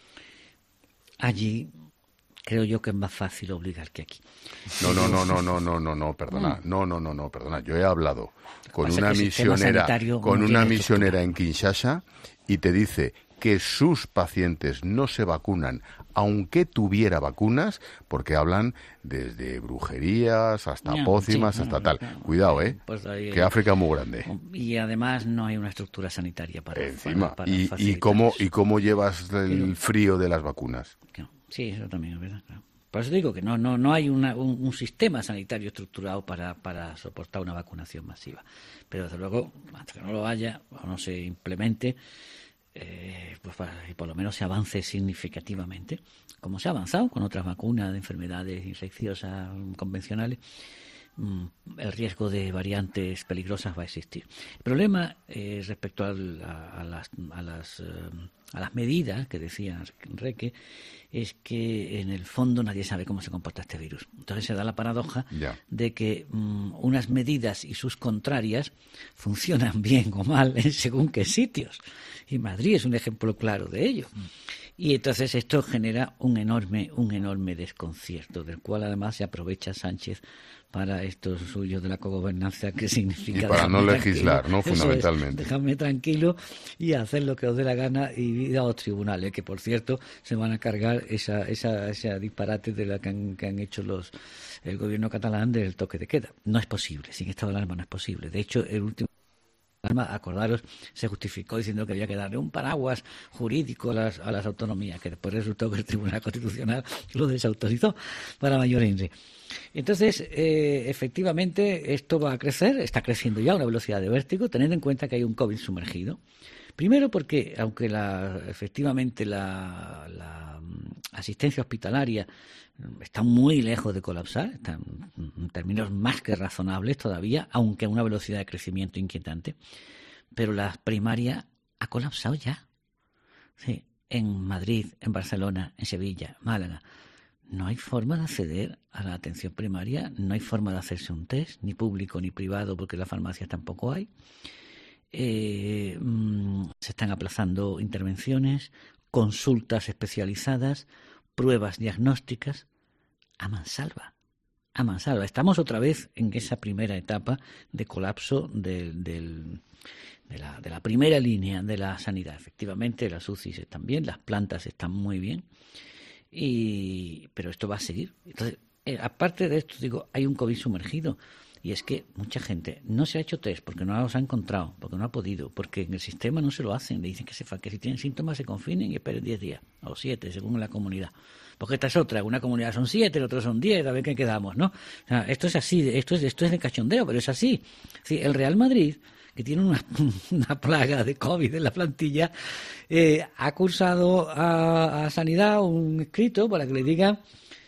Allí creo yo que es más fácil obligar que aquí. No, perdona. No, perdona. Yo he hablado con una misionera en Kinshasa y te dice que sus pacientes no se vacunan aunque tuviera vacunas, porque hablan desde brujerías hasta pócimas, hasta tal. Cuidado, pues ahí, que África es muy grande. Y además no hay una estructura sanitaria para encima. Para ¿Y cómo llevas el frío de las vacunas? Sí, eso también es verdad, claro. Por eso digo que no hay un sistema sanitario estructurado para soportar una vacunación masiva. Pero desde luego, hasta que no lo haya o no se implemente, pues por lo menos se avance significativamente, como se ha avanzado con otras vacunas de enfermedades infecciosas convencionales. El riesgo de variantes peligrosas va a existir. El problema respecto a las medidas que decía Enrique es que en el fondo nadie sabe cómo se comporta este virus. Entonces se da la paradoja de que unas medidas y sus contrarias funcionan bien o mal en según qué sitios. Y Madrid es un ejemplo claro de ello. Y entonces esto genera un enorme desconcierto, del cual además se aprovecha Sánchez para estos suyos de la cogobernanza, que significa... Y para no legislar, ¿no? Fundamentalmente. Déjame tranquilo y hacer lo que os dé la gana y ir a los tribunales, que por cierto se van a cargar esa disparate de la que han hecho el gobierno catalán del toque de queda. No es posible, sin estado de alarma no es posible. De hecho, el último... acordaros, se justificó diciendo que había que darle un paraguas jurídico a las autonomías, que después resultó que el Tribunal Constitucional lo desautorizó para mayor INRI. Entonces, efectivamente, esto va a crecer, está creciendo ya a una velocidad de vértigo, teniendo en cuenta que hay un COVID sumergido. Primero porque, aunque efectivamente la asistencia hospitalaria está muy lejos de colapsar, está en términos más que razonables todavía, aunque a una velocidad de crecimiento inquietante, pero la primaria ha colapsado ya. Sí, en Madrid, en Barcelona, en Sevilla, Málaga. No hay forma de acceder a la atención primaria, no hay forma de hacerse un test, ni público ni privado, porque en las farmacias tampoco hay. Se están aplazando intervenciones, consultas especializadas, pruebas diagnósticas, a mansalva. a mansalva. Estamos otra vez en esa primera etapa de colapso de la primera línea de la sanidad. Efectivamente, las UCIs están bien, las plantas están muy bien, pero esto va a seguir. Entonces, aparte de esto, digo, hay un COVID sumergido. Y es que mucha gente no se ha hecho test porque no los ha encontrado, porque no ha podido, porque en el sistema no se lo hacen. Le dicen que si tienen síntomas se confinen y esperen 10 días, o 7, según la comunidad. Porque esta es otra, una comunidad son 7, la otra son 10, a ver qué quedamos, ¿no? O sea, esto es así, esto es de cachondeo, pero es así. Sí, el Real Madrid, que tiene una plaga de COVID en la plantilla, ha cursado a Sanidad un escrito para que le digan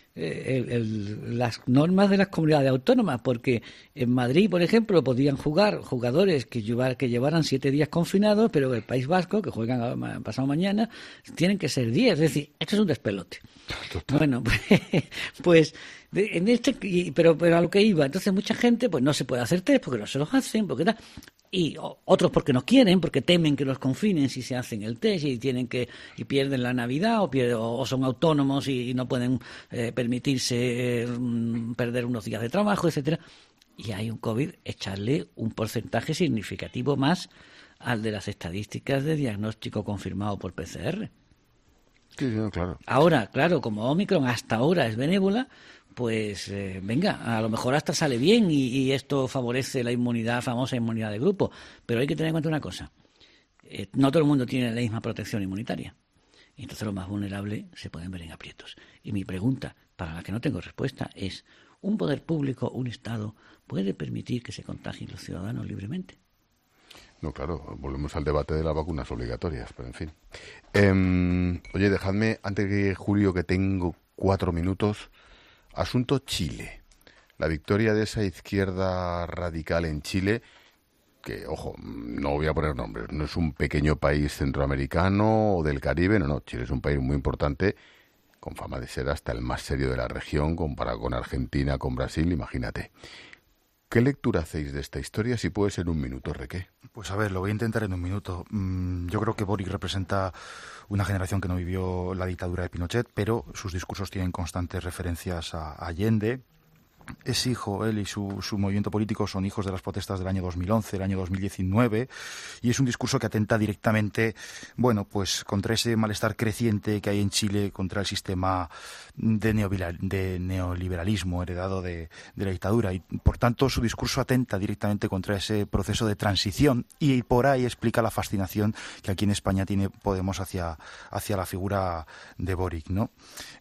las normas de las comunidades autónomas, porque en Madrid, por ejemplo, podían jugar jugadores que llevaran 7 días confinados, pero en el País Vasco, que juegan pasado mañana, tienen que ser 10. Es decir, esto es un despelote. Bueno, pues pero a lo que iba, entonces mucha gente pues no se puede hacer test porque no se los hacen, porque tal, y otros porque no quieren, porque temen que los confinen si se hacen el test y pierden la Navidad o son autónomos y no pueden permitirse perder unos días de trabajo, etcétera. Y hay un COVID, echarle un porcentaje significativo más al de las estadísticas de diagnóstico confirmado por PCR. Sí, no, claro. Ahora, claro, como Omicron hasta ahora es benévola, pues venga, a lo mejor hasta sale bien y esto favorece la famosa inmunidad de grupo. Pero hay que tener en cuenta una cosa, no todo el mundo tiene la misma protección inmunitaria. Y entonces los más vulnerables se pueden ver en aprietos. Y mi pregunta, para la que no tengo respuesta, es: ¿un poder público, un Estado, puede permitir que se contagien los ciudadanos libremente? No, claro, volvemos al debate de las vacunas obligatorias, pero en fin. Oye, dejadme, antes de Julio, que tengo 4 minutos, asunto Chile. La victoria de esa izquierda radical en Chile, que, ojo, no voy a poner nombres, no es un pequeño país centroamericano o del Caribe, no, Chile es un país muy importante, con fama de ser hasta el más serio de la región, comparado con Argentina, con Brasil, imagínate. ¿Qué lectura hacéis de esta historia? Si puede ser 1 minuto, Requé. Pues a ver, lo voy a intentar en 1 minuto. Yo creo que Boric representa una generación que no vivió la dictadura de Pinochet, pero sus discursos tienen constantes referencias a Allende. Es hijo, él y su movimiento político son hijos de las protestas del año 2011, del año 2019, y es un discurso que atenta directamente, bueno, pues contra ese malestar creciente que hay en Chile, contra el sistema de neoliberalismo heredado de la dictadura, y por tanto su discurso atenta directamente contra ese proceso de transición, y por ahí explica la fascinación que aquí en España tiene Podemos hacia la figura de Boric, ¿no?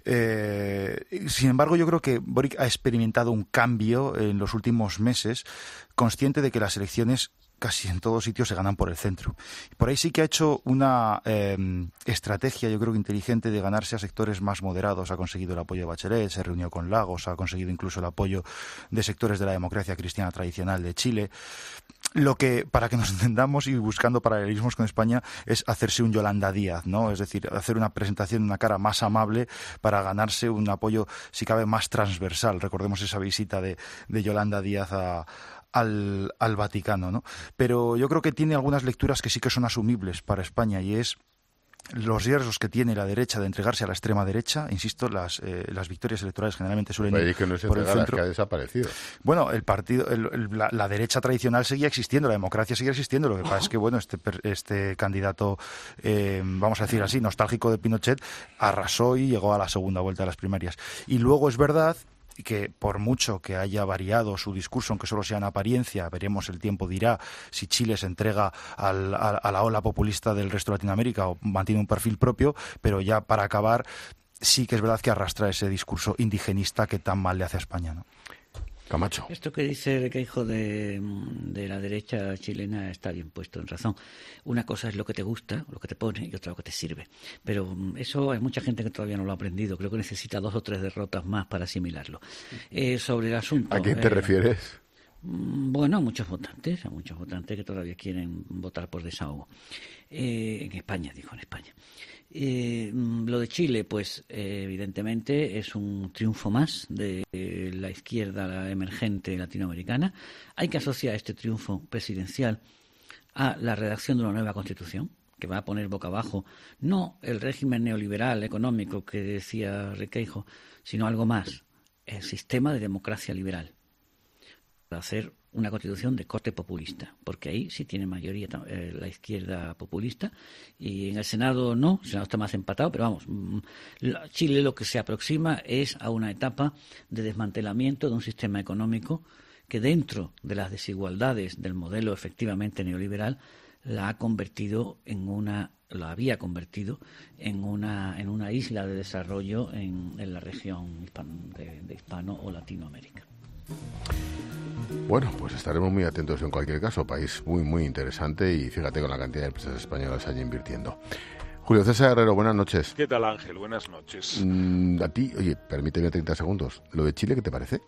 Sin embargo, yo creo que Boric ha experimentado un cambio en los últimos meses, consciente de que las elecciones casi en todos sitios se ganan por el centro. Por ahí sí que ha hecho una estrategia, yo creo que inteligente, de ganarse a sectores más moderados. Ha conseguido el apoyo de Bachelet, se reunió con Lagos, ha conseguido incluso el apoyo de sectores de la democracia cristiana tradicional de Chile. Lo que, para que nos entendamos y buscando paralelismos con España, es hacerse un Yolanda Díaz, ¿no? Es decir, hacer una presentación, una cara más amable para ganarse un apoyo, si cabe, más transversal. Recordemos esa visita de Yolanda Díaz al Vaticano, ¿no? Pero yo creo que tiene algunas lecturas que sí que son asumibles para España, y es los riesgos que tiene la derecha de entregarse a la extrema derecha. Insisto, las victorias electorales generalmente suelen ir que no es por el centro. Que ha desaparecido. Bueno, el partido, la derecha tradicional seguía existiendo, la democracia seguía existiendo. Lo que pasa es que, bueno, este candidato, vamos a decir así, nostálgico de Pinochet, arrasó y llegó a la segunda vuelta de las primarias. Y luego es verdad que, por mucho que haya variado su discurso, aunque solo sea en apariencia, veremos, el tiempo dirá si Chile se entrega a la ola populista del resto de Latinoamérica o mantiene un perfil propio, pero ya para acabar, sí que es verdad que arrastra ese discurso indigenista que tan mal le hace a España, ¿no? Camacho. Esto que dice que hijo de la derecha chilena está bien puesto en razón. Una cosa es lo que te gusta, lo que te pone, y otra lo que te sirve. Pero eso hay mucha gente que todavía no lo ha aprendido. Creo que necesita 2 o 3 derrotas más para asimilarlo. Sobre el asunto... ¿A quién te refieres? Bueno, a muchos votantes que todavía quieren votar por desahogo. En España, en España. Lo de Chile, pues evidentemente es un triunfo más de la izquierda emergente latinoamericana. Hay que asociar este triunfo presidencial a la redacción de una nueva Constitución, que va a poner boca abajo no el régimen neoliberal económico que decía Requeijo, sino algo más: el sistema de democracia liberal, para hacer una constitución de corte populista, porque ahí sí tiene mayoría la izquierda populista, y en el Senado no, el Senado está más empatado, pero vamos, Chile lo que se aproxima es a una etapa de desmantelamiento de un sistema económico que, dentro de las desigualdades del modelo efectivamente neoliberal, la había convertido en una isla de desarrollo en la región de Hispano o Latinoamérica. Bueno, pues estaremos muy atentos en cualquier caso. País muy, muy interesante, y fíjate con la cantidad de empresas españolas allí invirtiendo. Julio César Herrero, buenas noches. ¿Qué tal, Ángel? Buenas noches. A ti, oye, permíteme 30 segundos. ¿Lo de Chile qué te parece?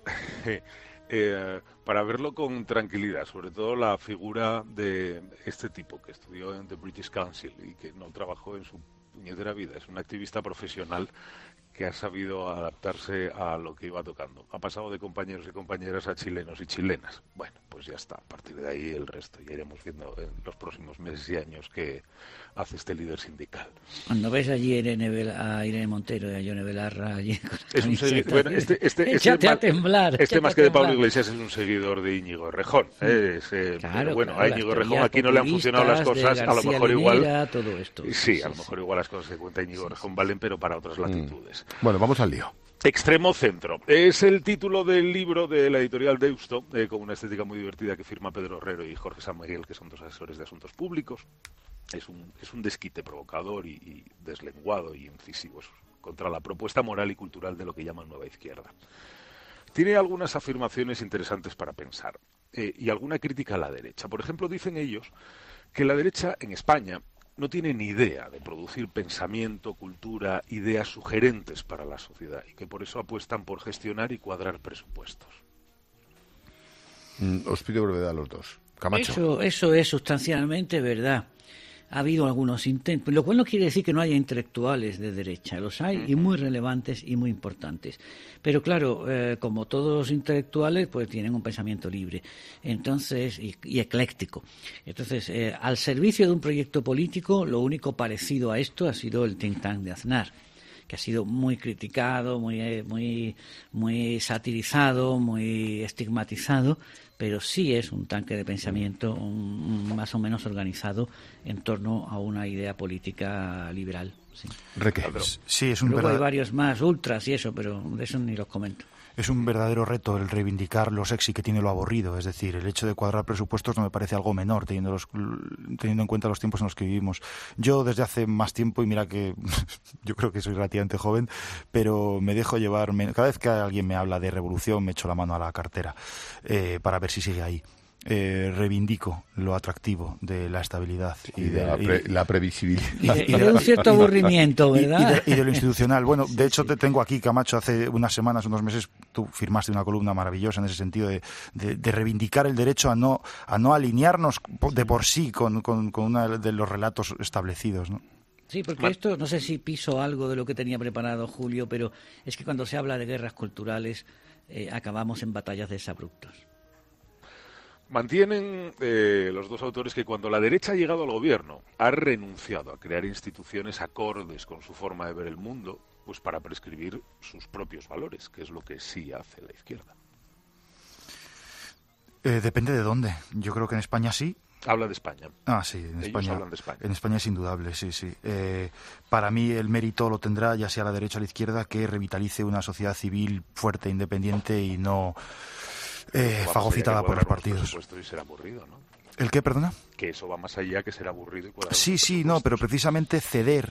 Para verlo con tranquilidad, sobre todo la figura de este tipo que estudió en The British Council y que no trabajó en su puñetera vida. Es un activista profesional que ha sabido adaptarse a lo que iba tocando. Ha pasado de compañeros y compañeras a chilenos y chilenas. Bueno, pues ya está. A partir de ahí el resto ya iremos viendo en los próximos meses y años qué hace este líder sindical. Cuando ves allí a Irene Montero y a Yone Belarra allí con es un seguidor. Bueno, échate a temblar. Más que de Pablo Iglesias es un seguidor de Íñigo Errejón. Claro, bueno, a Íñigo Errejón aquí no le han funcionado las cosas. A lo mejor igual. Todo esto. Sí, a lo mejor igual las cosas que cuenta Íñigo Errejón valen, pero para otras latitudes. Bueno, vamos al lío. Extremo centro. Es el título del libro de la editorial Deusto, con una estética muy divertida que firma Pedro Herrero y Jorge San Miguel, que son dos asesores de asuntos públicos. Es un desquite provocador y deslenguado y incisivo contra la propuesta moral y cultural de lo que llaman nueva izquierda. Tiene algunas afirmaciones interesantes para pensar y alguna crítica a la derecha. Por ejemplo, dicen ellos que la derecha en España no tiene ni idea de producir pensamiento, cultura, ideas sugerentes para la sociedad, y que por eso apuestan por gestionar y cuadrar presupuestos. Os pido brevedad a los dos. Camacho. Eso es sustancialmente verdad. Ha habido algunos intentos, lo cual no quiere decir que no haya intelectuales de derecha, los hay, y muy relevantes y muy importantes. Pero claro, como todos los intelectuales, pues tienen un pensamiento libre, entonces y ecléctico. Entonces, al servicio de un proyecto político, lo único parecido a esto ha sido el think tank de Aznar, que ha sido muy criticado, muy satirizado, muy estigmatizado, pero sí es un tanque de pensamiento más o menos organizado en torno a una idea política liberal. Sí, sí, es un Luego hay varios más, ultras y eso, pero de eso ni los comento. Es un verdadero reto el reivindicar lo sexy que tiene lo aburrido. Es decir, el hecho de cuadrar presupuestos no me parece algo menor, teniendo en cuenta los tiempos en los que vivimos. Yo desde hace más tiempo, y mira que yo creo que soy relativamente joven, pero me dejo llevar. Cada vez que alguien me habla de revolución, me echo la mano a la cartera para ver si sigue ahí. Reivindico lo atractivo de la estabilidad y de la previsibilidad y de un cierto aburrimiento, ¿verdad? Y de lo institucional. Bueno, de hecho te tengo aquí, Camacho, hace unas semanas, unos meses, tú firmaste una columna maravillosa en ese sentido de reivindicar el derecho a no alinearnos de por sí con uno de los relatos establecidos, ¿no? Sí, porque esto, no sé si piso algo de lo que tenía preparado Julio, pero es que cuando se habla de guerras culturales acabamos en batallas desabruptos. Mantienen los dos autores que cuando la derecha ha llegado al gobierno ha renunciado a crear instituciones acordes con su forma de ver el mundo, pues para prescribir sus propios valores, que es lo que sí hace la izquierda. Depende de dónde. Yo creo que en España sí. Habla de España. Ah, sí, en España. Hablan de España. En España es indudable, sí. Para mí el mérito lo tendrá, ya sea la derecha o la izquierda, que revitalice una sociedad civil fuerte, independiente y no fagocitada por los partidos. Y será aburrido, ¿no? ¿El qué, perdona? Que eso va más allá, que será aburrido. Y sí, no, pero precisamente ceder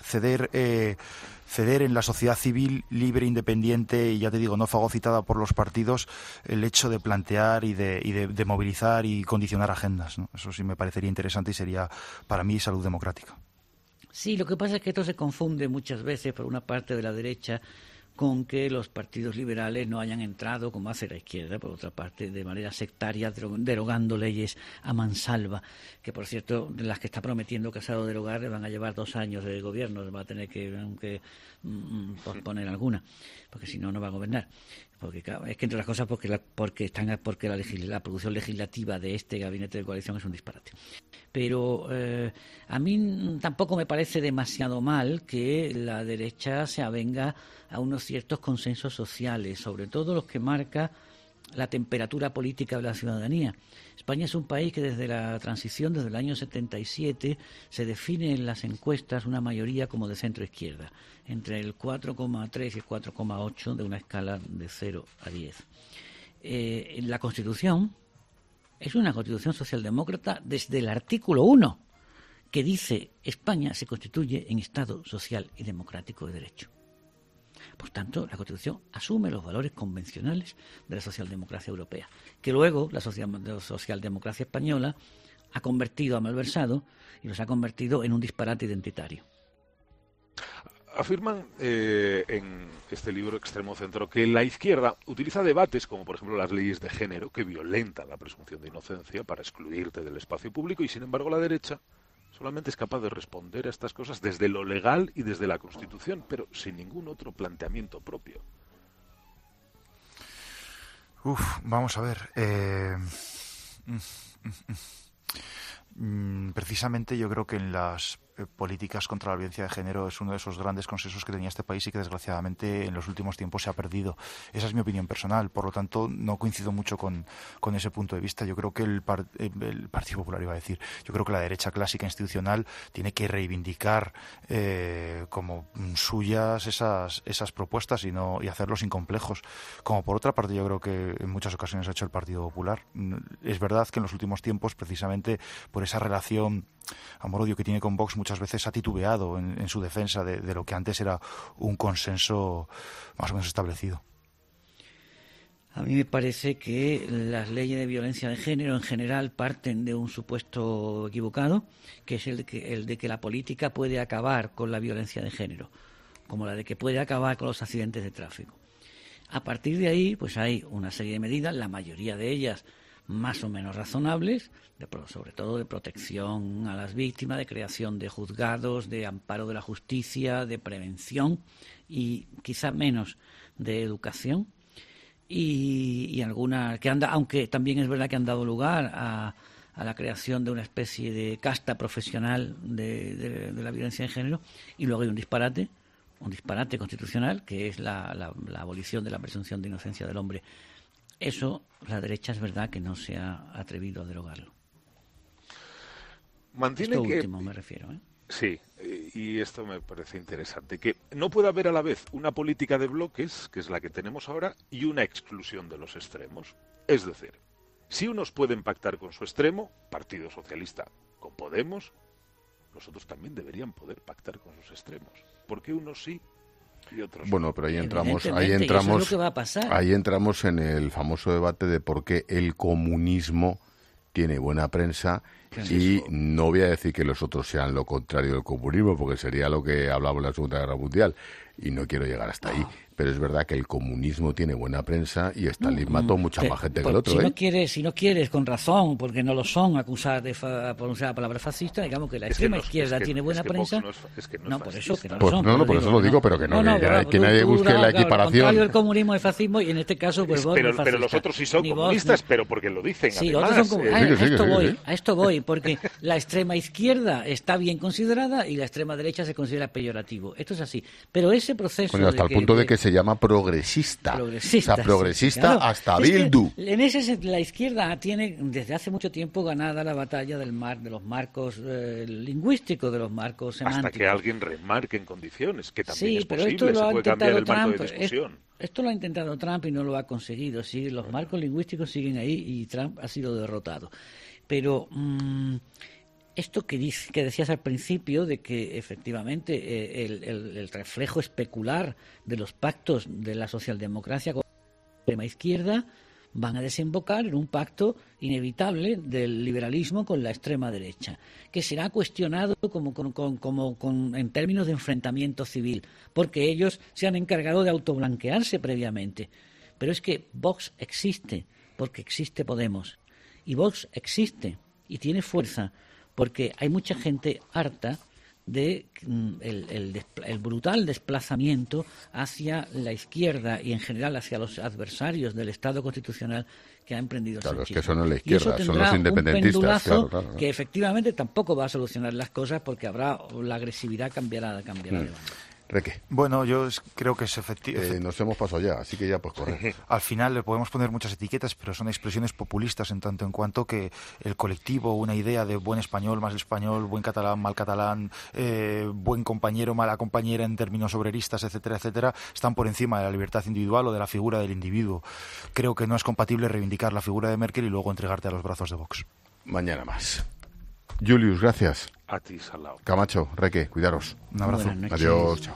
en la sociedad civil libre, independiente y, ya te digo, no fagocitada por los partidos, el hecho de plantear y de movilizar y condicionar agendas, ¿no? Eso sí me parecería interesante y sería, para mí, salud democrática. Sí, lo que pasa es que esto se confunde muchas veces por una parte de la derecha con que los partidos liberales no hayan entrado, como hace la izquierda, por otra parte, de manera sectaria, derogando leyes a mansalva, que, por cierto, de las que está prometiendo Casado derogar, le van a llevar 2 años de gobierno, va a tener que posponer alguna, porque si no, no va a gobernar. porque claro, es que entre las cosas porque la producción legislativa de este gabinete de coalición es un disparate. Pero a mí tampoco me parece demasiado mal que la derecha se avenga a unos ciertos consensos sociales, sobre todo los que marca la temperatura política de la ciudadanía. España es un país que desde la transición, desde el año 77, se define en las encuestas una mayoría como de centro-izquierda, entre el 4,3 y el 4,8 de una escala de 0 a 10. La Constitución es una Constitución socialdemócrata desde el artículo 1, que dice España se constituye en Estado social y democrático de derecho. Por tanto, la Constitución asume los valores convencionales de la socialdemocracia europea, que luego la socialdemocracia española ha convertido, ha malversado y los ha convertido en un disparate identitario. Afirman en este libro Extremo Centro que la izquierda utiliza debates como por ejemplo las leyes de género que violentan la presunción de inocencia para excluirte del espacio público y sin embargo la derecha solamente es capaz de responder a estas cosas desde lo legal y desde la Constitución, pero sin ningún otro planteamiento propio. Vamos a ver. Precisamente yo creo que en las políticas contra la violencia de género es uno de esos grandes consensos que tenía este país y que desgraciadamente en los últimos tiempos se ha perdido. Esa es mi opinión personal, por lo tanto no coincido mucho con ese punto de vista. Yo creo que el Partido Popular, yo creo que la derecha clásica institucional tiene que reivindicar como suyas esas propuestas y hacerlo sin complejos. Como por otra parte yo creo que en muchas ocasiones ha hecho el Partido Popular. Es verdad que en los últimos tiempos, precisamente por esa relación amor-odio que tiene con Vox, muchas veces ha titubeado en su defensa de lo que antes era un consenso más o menos establecido. A mí me parece que las leyes de violencia de género en general parten de un supuesto equivocado, que es el de que la política puede acabar con la violencia de género, como la de que puede acabar con los accidentes de tráfico. A partir de ahí, pues hay una serie de medidas, la mayoría de ellas más o menos razonables, sobre todo de protección a las víctimas, de creación de juzgados, de amparo de la justicia, de prevención y quizá menos de educación y algunas que aunque también es verdad que han dado lugar a la creación de una especie de casta profesional de la violencia de género. Y luego hay un disparate constitucional que es la abolición de la presunción de inocencia del hombre. Eso, la derecha es verdad que no se ha atrevido a derogarlo. Mantiene esto que... último me refiero, ¿eh? Sí, y esto me parece interesante, que no puede haber a la vez una política de bloques, que es la que tenemos ahora, y una exclusión de los extremos. Es decir, si unos pueden pactar con su extremo, Partido Socialista con Podemos, los otros también deberían poder pactar con sus extremos. ¿Por qué unos sí y otros no? Bueno, pero ahí entramos, eso es lo que va a pasar. Ahí entramos en el famoso debate de por qué el comunismo tiene buena prensa y no voy a decir que los otros sean lo contrario del comunismo, porque sería lo que hablábamos en la Segunda Guerra Mundial y no quiero llegar hasta ahí. Pero es verdad que el comunismo tiene buena prensa y Stalin mató mucha más gente que el otro. Si no quieres, con razón, porque no lo son, acusar de pronunciar la palabra fascista, digamos que la extrema izquierda tiene buena prensa. Por eso que no lo son. Por eso lo digo, pero que que nadie busque la equiparación. Contrario el comunismo es fascismo y en este caso pues vos pero los otros sí son comunistas, pero porque lo dicen. Sí, además, otros son comunistas. A esto voy, porque la extrema izquierda está bien considerada y la extrema derecha se considera peyorativo. Esto es así. Pero ese proceso hasta el punto de que se llama progresista. Progresista hasta Bildu. En ese la izquierda tiene desde hace mucho tiempo ganada la batalla de los marcos lingüísticos, de los marcos semánticos. Hasta que alguien remarque en condiciones, que también es pero posible, esto se puede cambiar el marco de discusión. Esto lo ha intentado Trump y no lo ha conseguido. Sí, los marcos lingüísticos siguen ahí y Trump ha sido derrotado. Pero esto que decías al principio, de que efectivamente el reflejo especular de los pactos de la socialdemocracia con la extrema izquierda van a desembocar en un pacto inevitable del liberalismo con la extrema derecha, que será cuestionado en términos de enfrentamiento civil, porque ellos se han encargado de autoblanquearse previamente. Pero es que Vox existe porque existe Podemos, y Vox existe y tiene fuerza porque hay mucha gente harta de el brutal desplazamiento hacia la izquierda y en general hacia los adversarios del Estado constitucional que ha emprendido el Claro, es sanchismo. que eso no es la izquierda, son los independentistas. Un pendulazo claro. que efectivamente tampoco va a solucionar las cosas porque la agresividad cambiará de bando. Reque. Bueno, yo creo que es efectivo. Nos hemos pasado ya, así que ya pues correr. Al final le podemos poner muchas etiquetas, pero son expresiones populistas en tanto en cuanto que el colectivo, una idea de buen español, mal español, buen catalán, mal catalán, buen compañero, mala compañera en términos obreristas, etcétera, etcétera, están por encima de la libertad individual o de la figura del individuo. Creo que no es compatible reivindicar la figura de Merkel y luego entregarte a los brazos de Vox. Mañana más. Julius, gracias. A ti, Salao. Camacho, Reque, cuidaros. Un abrazo. Adiós, chao.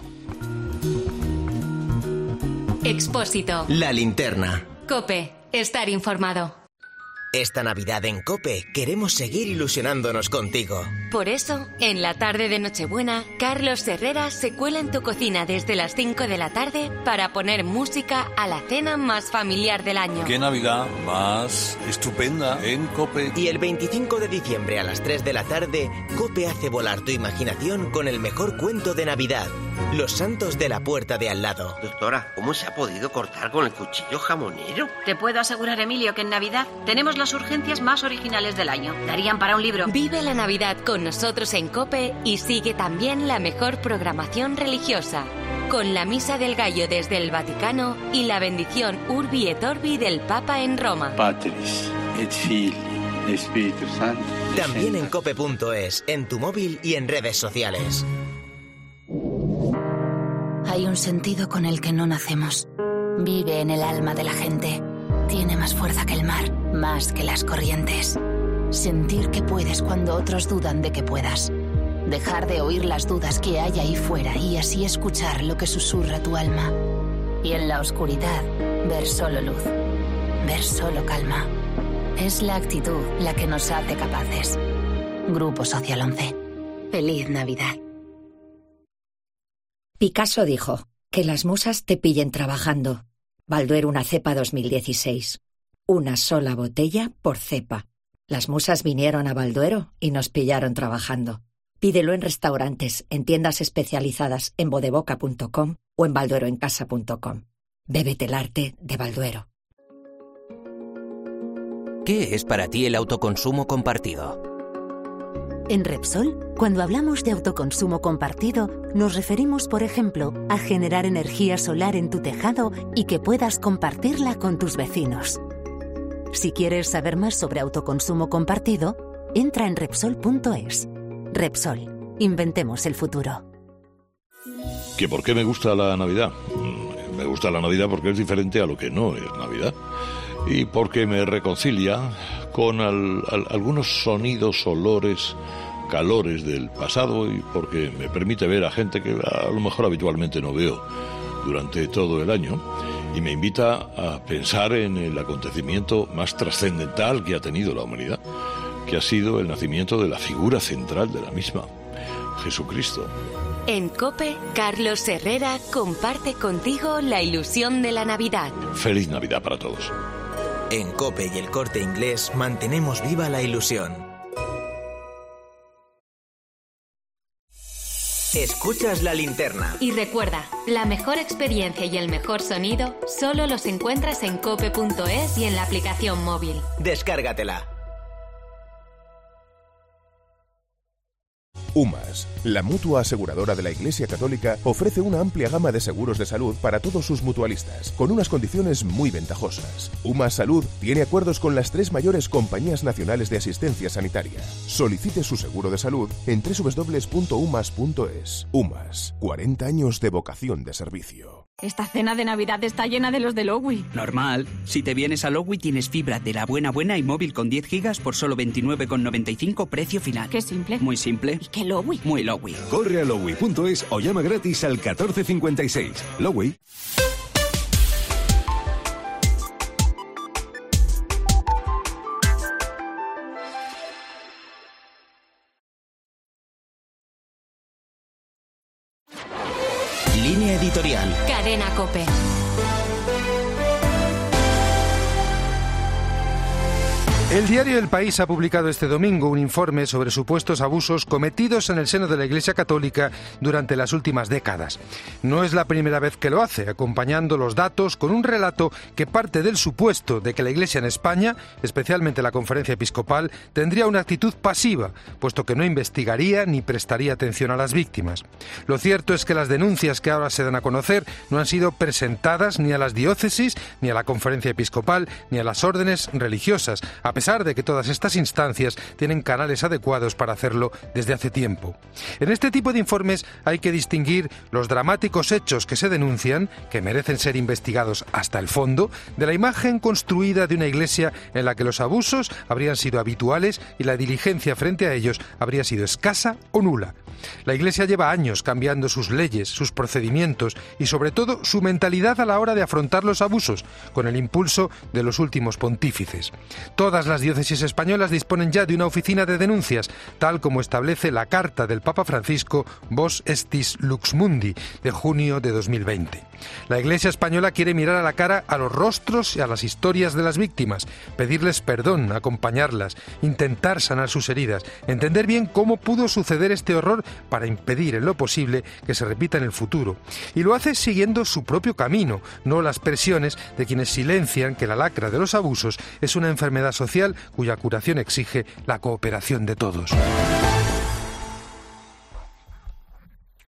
Expósito. La linterna. COPE. Estar informado. Esta Navidad en COPE queremos seguir ilusionándonos contigo. Por eso, en la tarde de Nochebuena, Carlos Herrera se cuela en tu cocina desde las 5 de la tarde para poner música a la cena más familiar del año. ¡Qué Navidad más estupenda en COPE! Y el 25 de diciembre a las 3 de la tarde, COPE hace volar tu imaginación con el mejor cuento de Navidad. Los santos de la puerta de al lado. Doctora, ¿cómo se ha podido cortar con el cuchillo jamonero? Te puedo asegurar, Emilio, que en Navidad tenemos las urgencias más originales del año. Darían para un libro. Vive la Navidad con nosotros en COPE y sigue también la mejor programación religiosa. Con la Misa del Gallo desde el Vaticano y la bendición Urbi et Orbi del Papa en Roma. Patris et Filii et Spiritus Sancti. También en cope.es, en tu móvil y en redes sociales. Hay un sentido con el que no nacemos. Vive en el alma de la gente. Tiene más fuerza que el mar, más que las corrientes. Sentir que puedes cuando otros dudan de que puedas. Dejar de oír las dudas que hay ahí fuera y así escuchar lo que susurra tu alma. Y en la oscuridad, ver solo luz. Ver solo calma. Es la actitud la que nos hace capaces. Grupo Social 11. Feliz Navidad. Picasso dijo, que las musas te pillen trabajando. Balduero una cepa 2016. Una sola botella por cepa. Las musas vinieron a Balduero y nos pillaron trabajando. Pídelo en restaurantes, en tiendas especializadas en bodeboca.com o en baldueroencasa.com. Bébete el arte de Balduero. ¿Qué es para ti el autoconsumo compartido? En Repsol, cuando hablamos de autoconsumo compartido, nos referimos, por ejemplo, a generar energía solar en tu tejado y que puedas compartirla con tus vecinos. Si quieres saber más sobre autoconsumo compartido, entra en Repsol.es. Repsol, inventemos el futuro. ¿Que por qué me gusta la Navidad? Me gusta la Navidad porque es diferente a lo que no es Navidad. Y porque me reconcilia con algunos sonidos, olores, calores del pasado y porque me permite ver a gente que a lo mejor habitualmente no veo durante todo el año y me invita a pensar en el acontecimiento más trascendental que ha tenido la humanidad, que ha sido el nacimiento de la figura central de la misma, Jesucristo. En COPE, Carlos Herrera comparte contigo la ilusión de la Navidad. Feliz Navidad para todos. En COPE y El Corte Inglés mantenemos viva la ilusión. Escuchas la linterna. Y recuerda, la mejor experiencia y el mejor sonido solo los encuentras en cope.es y en la aplicación móvil. Descárgatela. UMAS, la mutua aseguradora de la Iglesia Católica, ofrece una amplia gama de seguros de salud para todos sus mutualistas, con unas condiciones muy ventajosas. UMAS Salud tiene acuerdos con las 3 mayores compañías nacionales de asistencia sanitaria. Solicite su seguro de salud en www.umas.es. UMAS, 40 años de vocación de servicio. Esta cena de Navidad está llena de los de Lowy. Normal. Si te vienes a Lowy tienes fibra de la buena y móvil con 10 gigas por solo 29,95 precio final. Qué simple. Muy simple. ¿Y qué Lowy? Muy Lowy. Corre a lowy.es o llama gratis al 1456. Lowy. Línea editorial. Cadena COPE. El diario El País ha publicado este domingo un informe sobre supuestos abusos cometidos en el seno de la Iglesia Católica durante las últimas décadas. No es la primera vez que lo hace, acompañando los datos con un relato que parte del supuesto de que la Iglesia en España, especialmente la Conferencia Episcopal, tendría una actitud pasiva, puesto que no investigaría ni prestaría atención a las víctimas. Lo cierto es que las denuncias que ahora se dan a conocer no han sido presentadas ni a las diócesis, ni a la Conferencia Episcopal, ni a las órdenes religiosas, a pesar de que todas estas instancias tienen canales adecuados para hacerlo desde hace tiempo. En este tipo de informes hay que distinguir los dramáticos hechos que se denuncian, que merecen ser investigados hasta el fondo, de la imagen construida de una iglesia en la que los abusos habrían sido habituales y la diligencia frente a ellos habría sido escasa o nula. La Iglesia lleva años cambiando sus leyes, sus procedimientos y sobre todo su mentalidad a la hora de afrontar los abusos, con el impulso de los últimos pontífices. Todas las diócesis españolas disponen ya de una oficina de denuncias, tal como establece la carta del Papa Francisco Vos Estis Lux Mundi de junio de 2020. La Iglesia española quiere mirar a la cara a los rostros y a las historias de las víctimas, pedirles perdón, acompañarlas, intentar sanar sus heridas, entender bien cómo pudo suceder este horror para impedir en lo posible que se repita en el futuro. Y lo hace siguiendo su propio camino, no las presiones de quienes silencian que la lacra de los abusos es una enfermedad social cuya curación exige la cooperación de todos.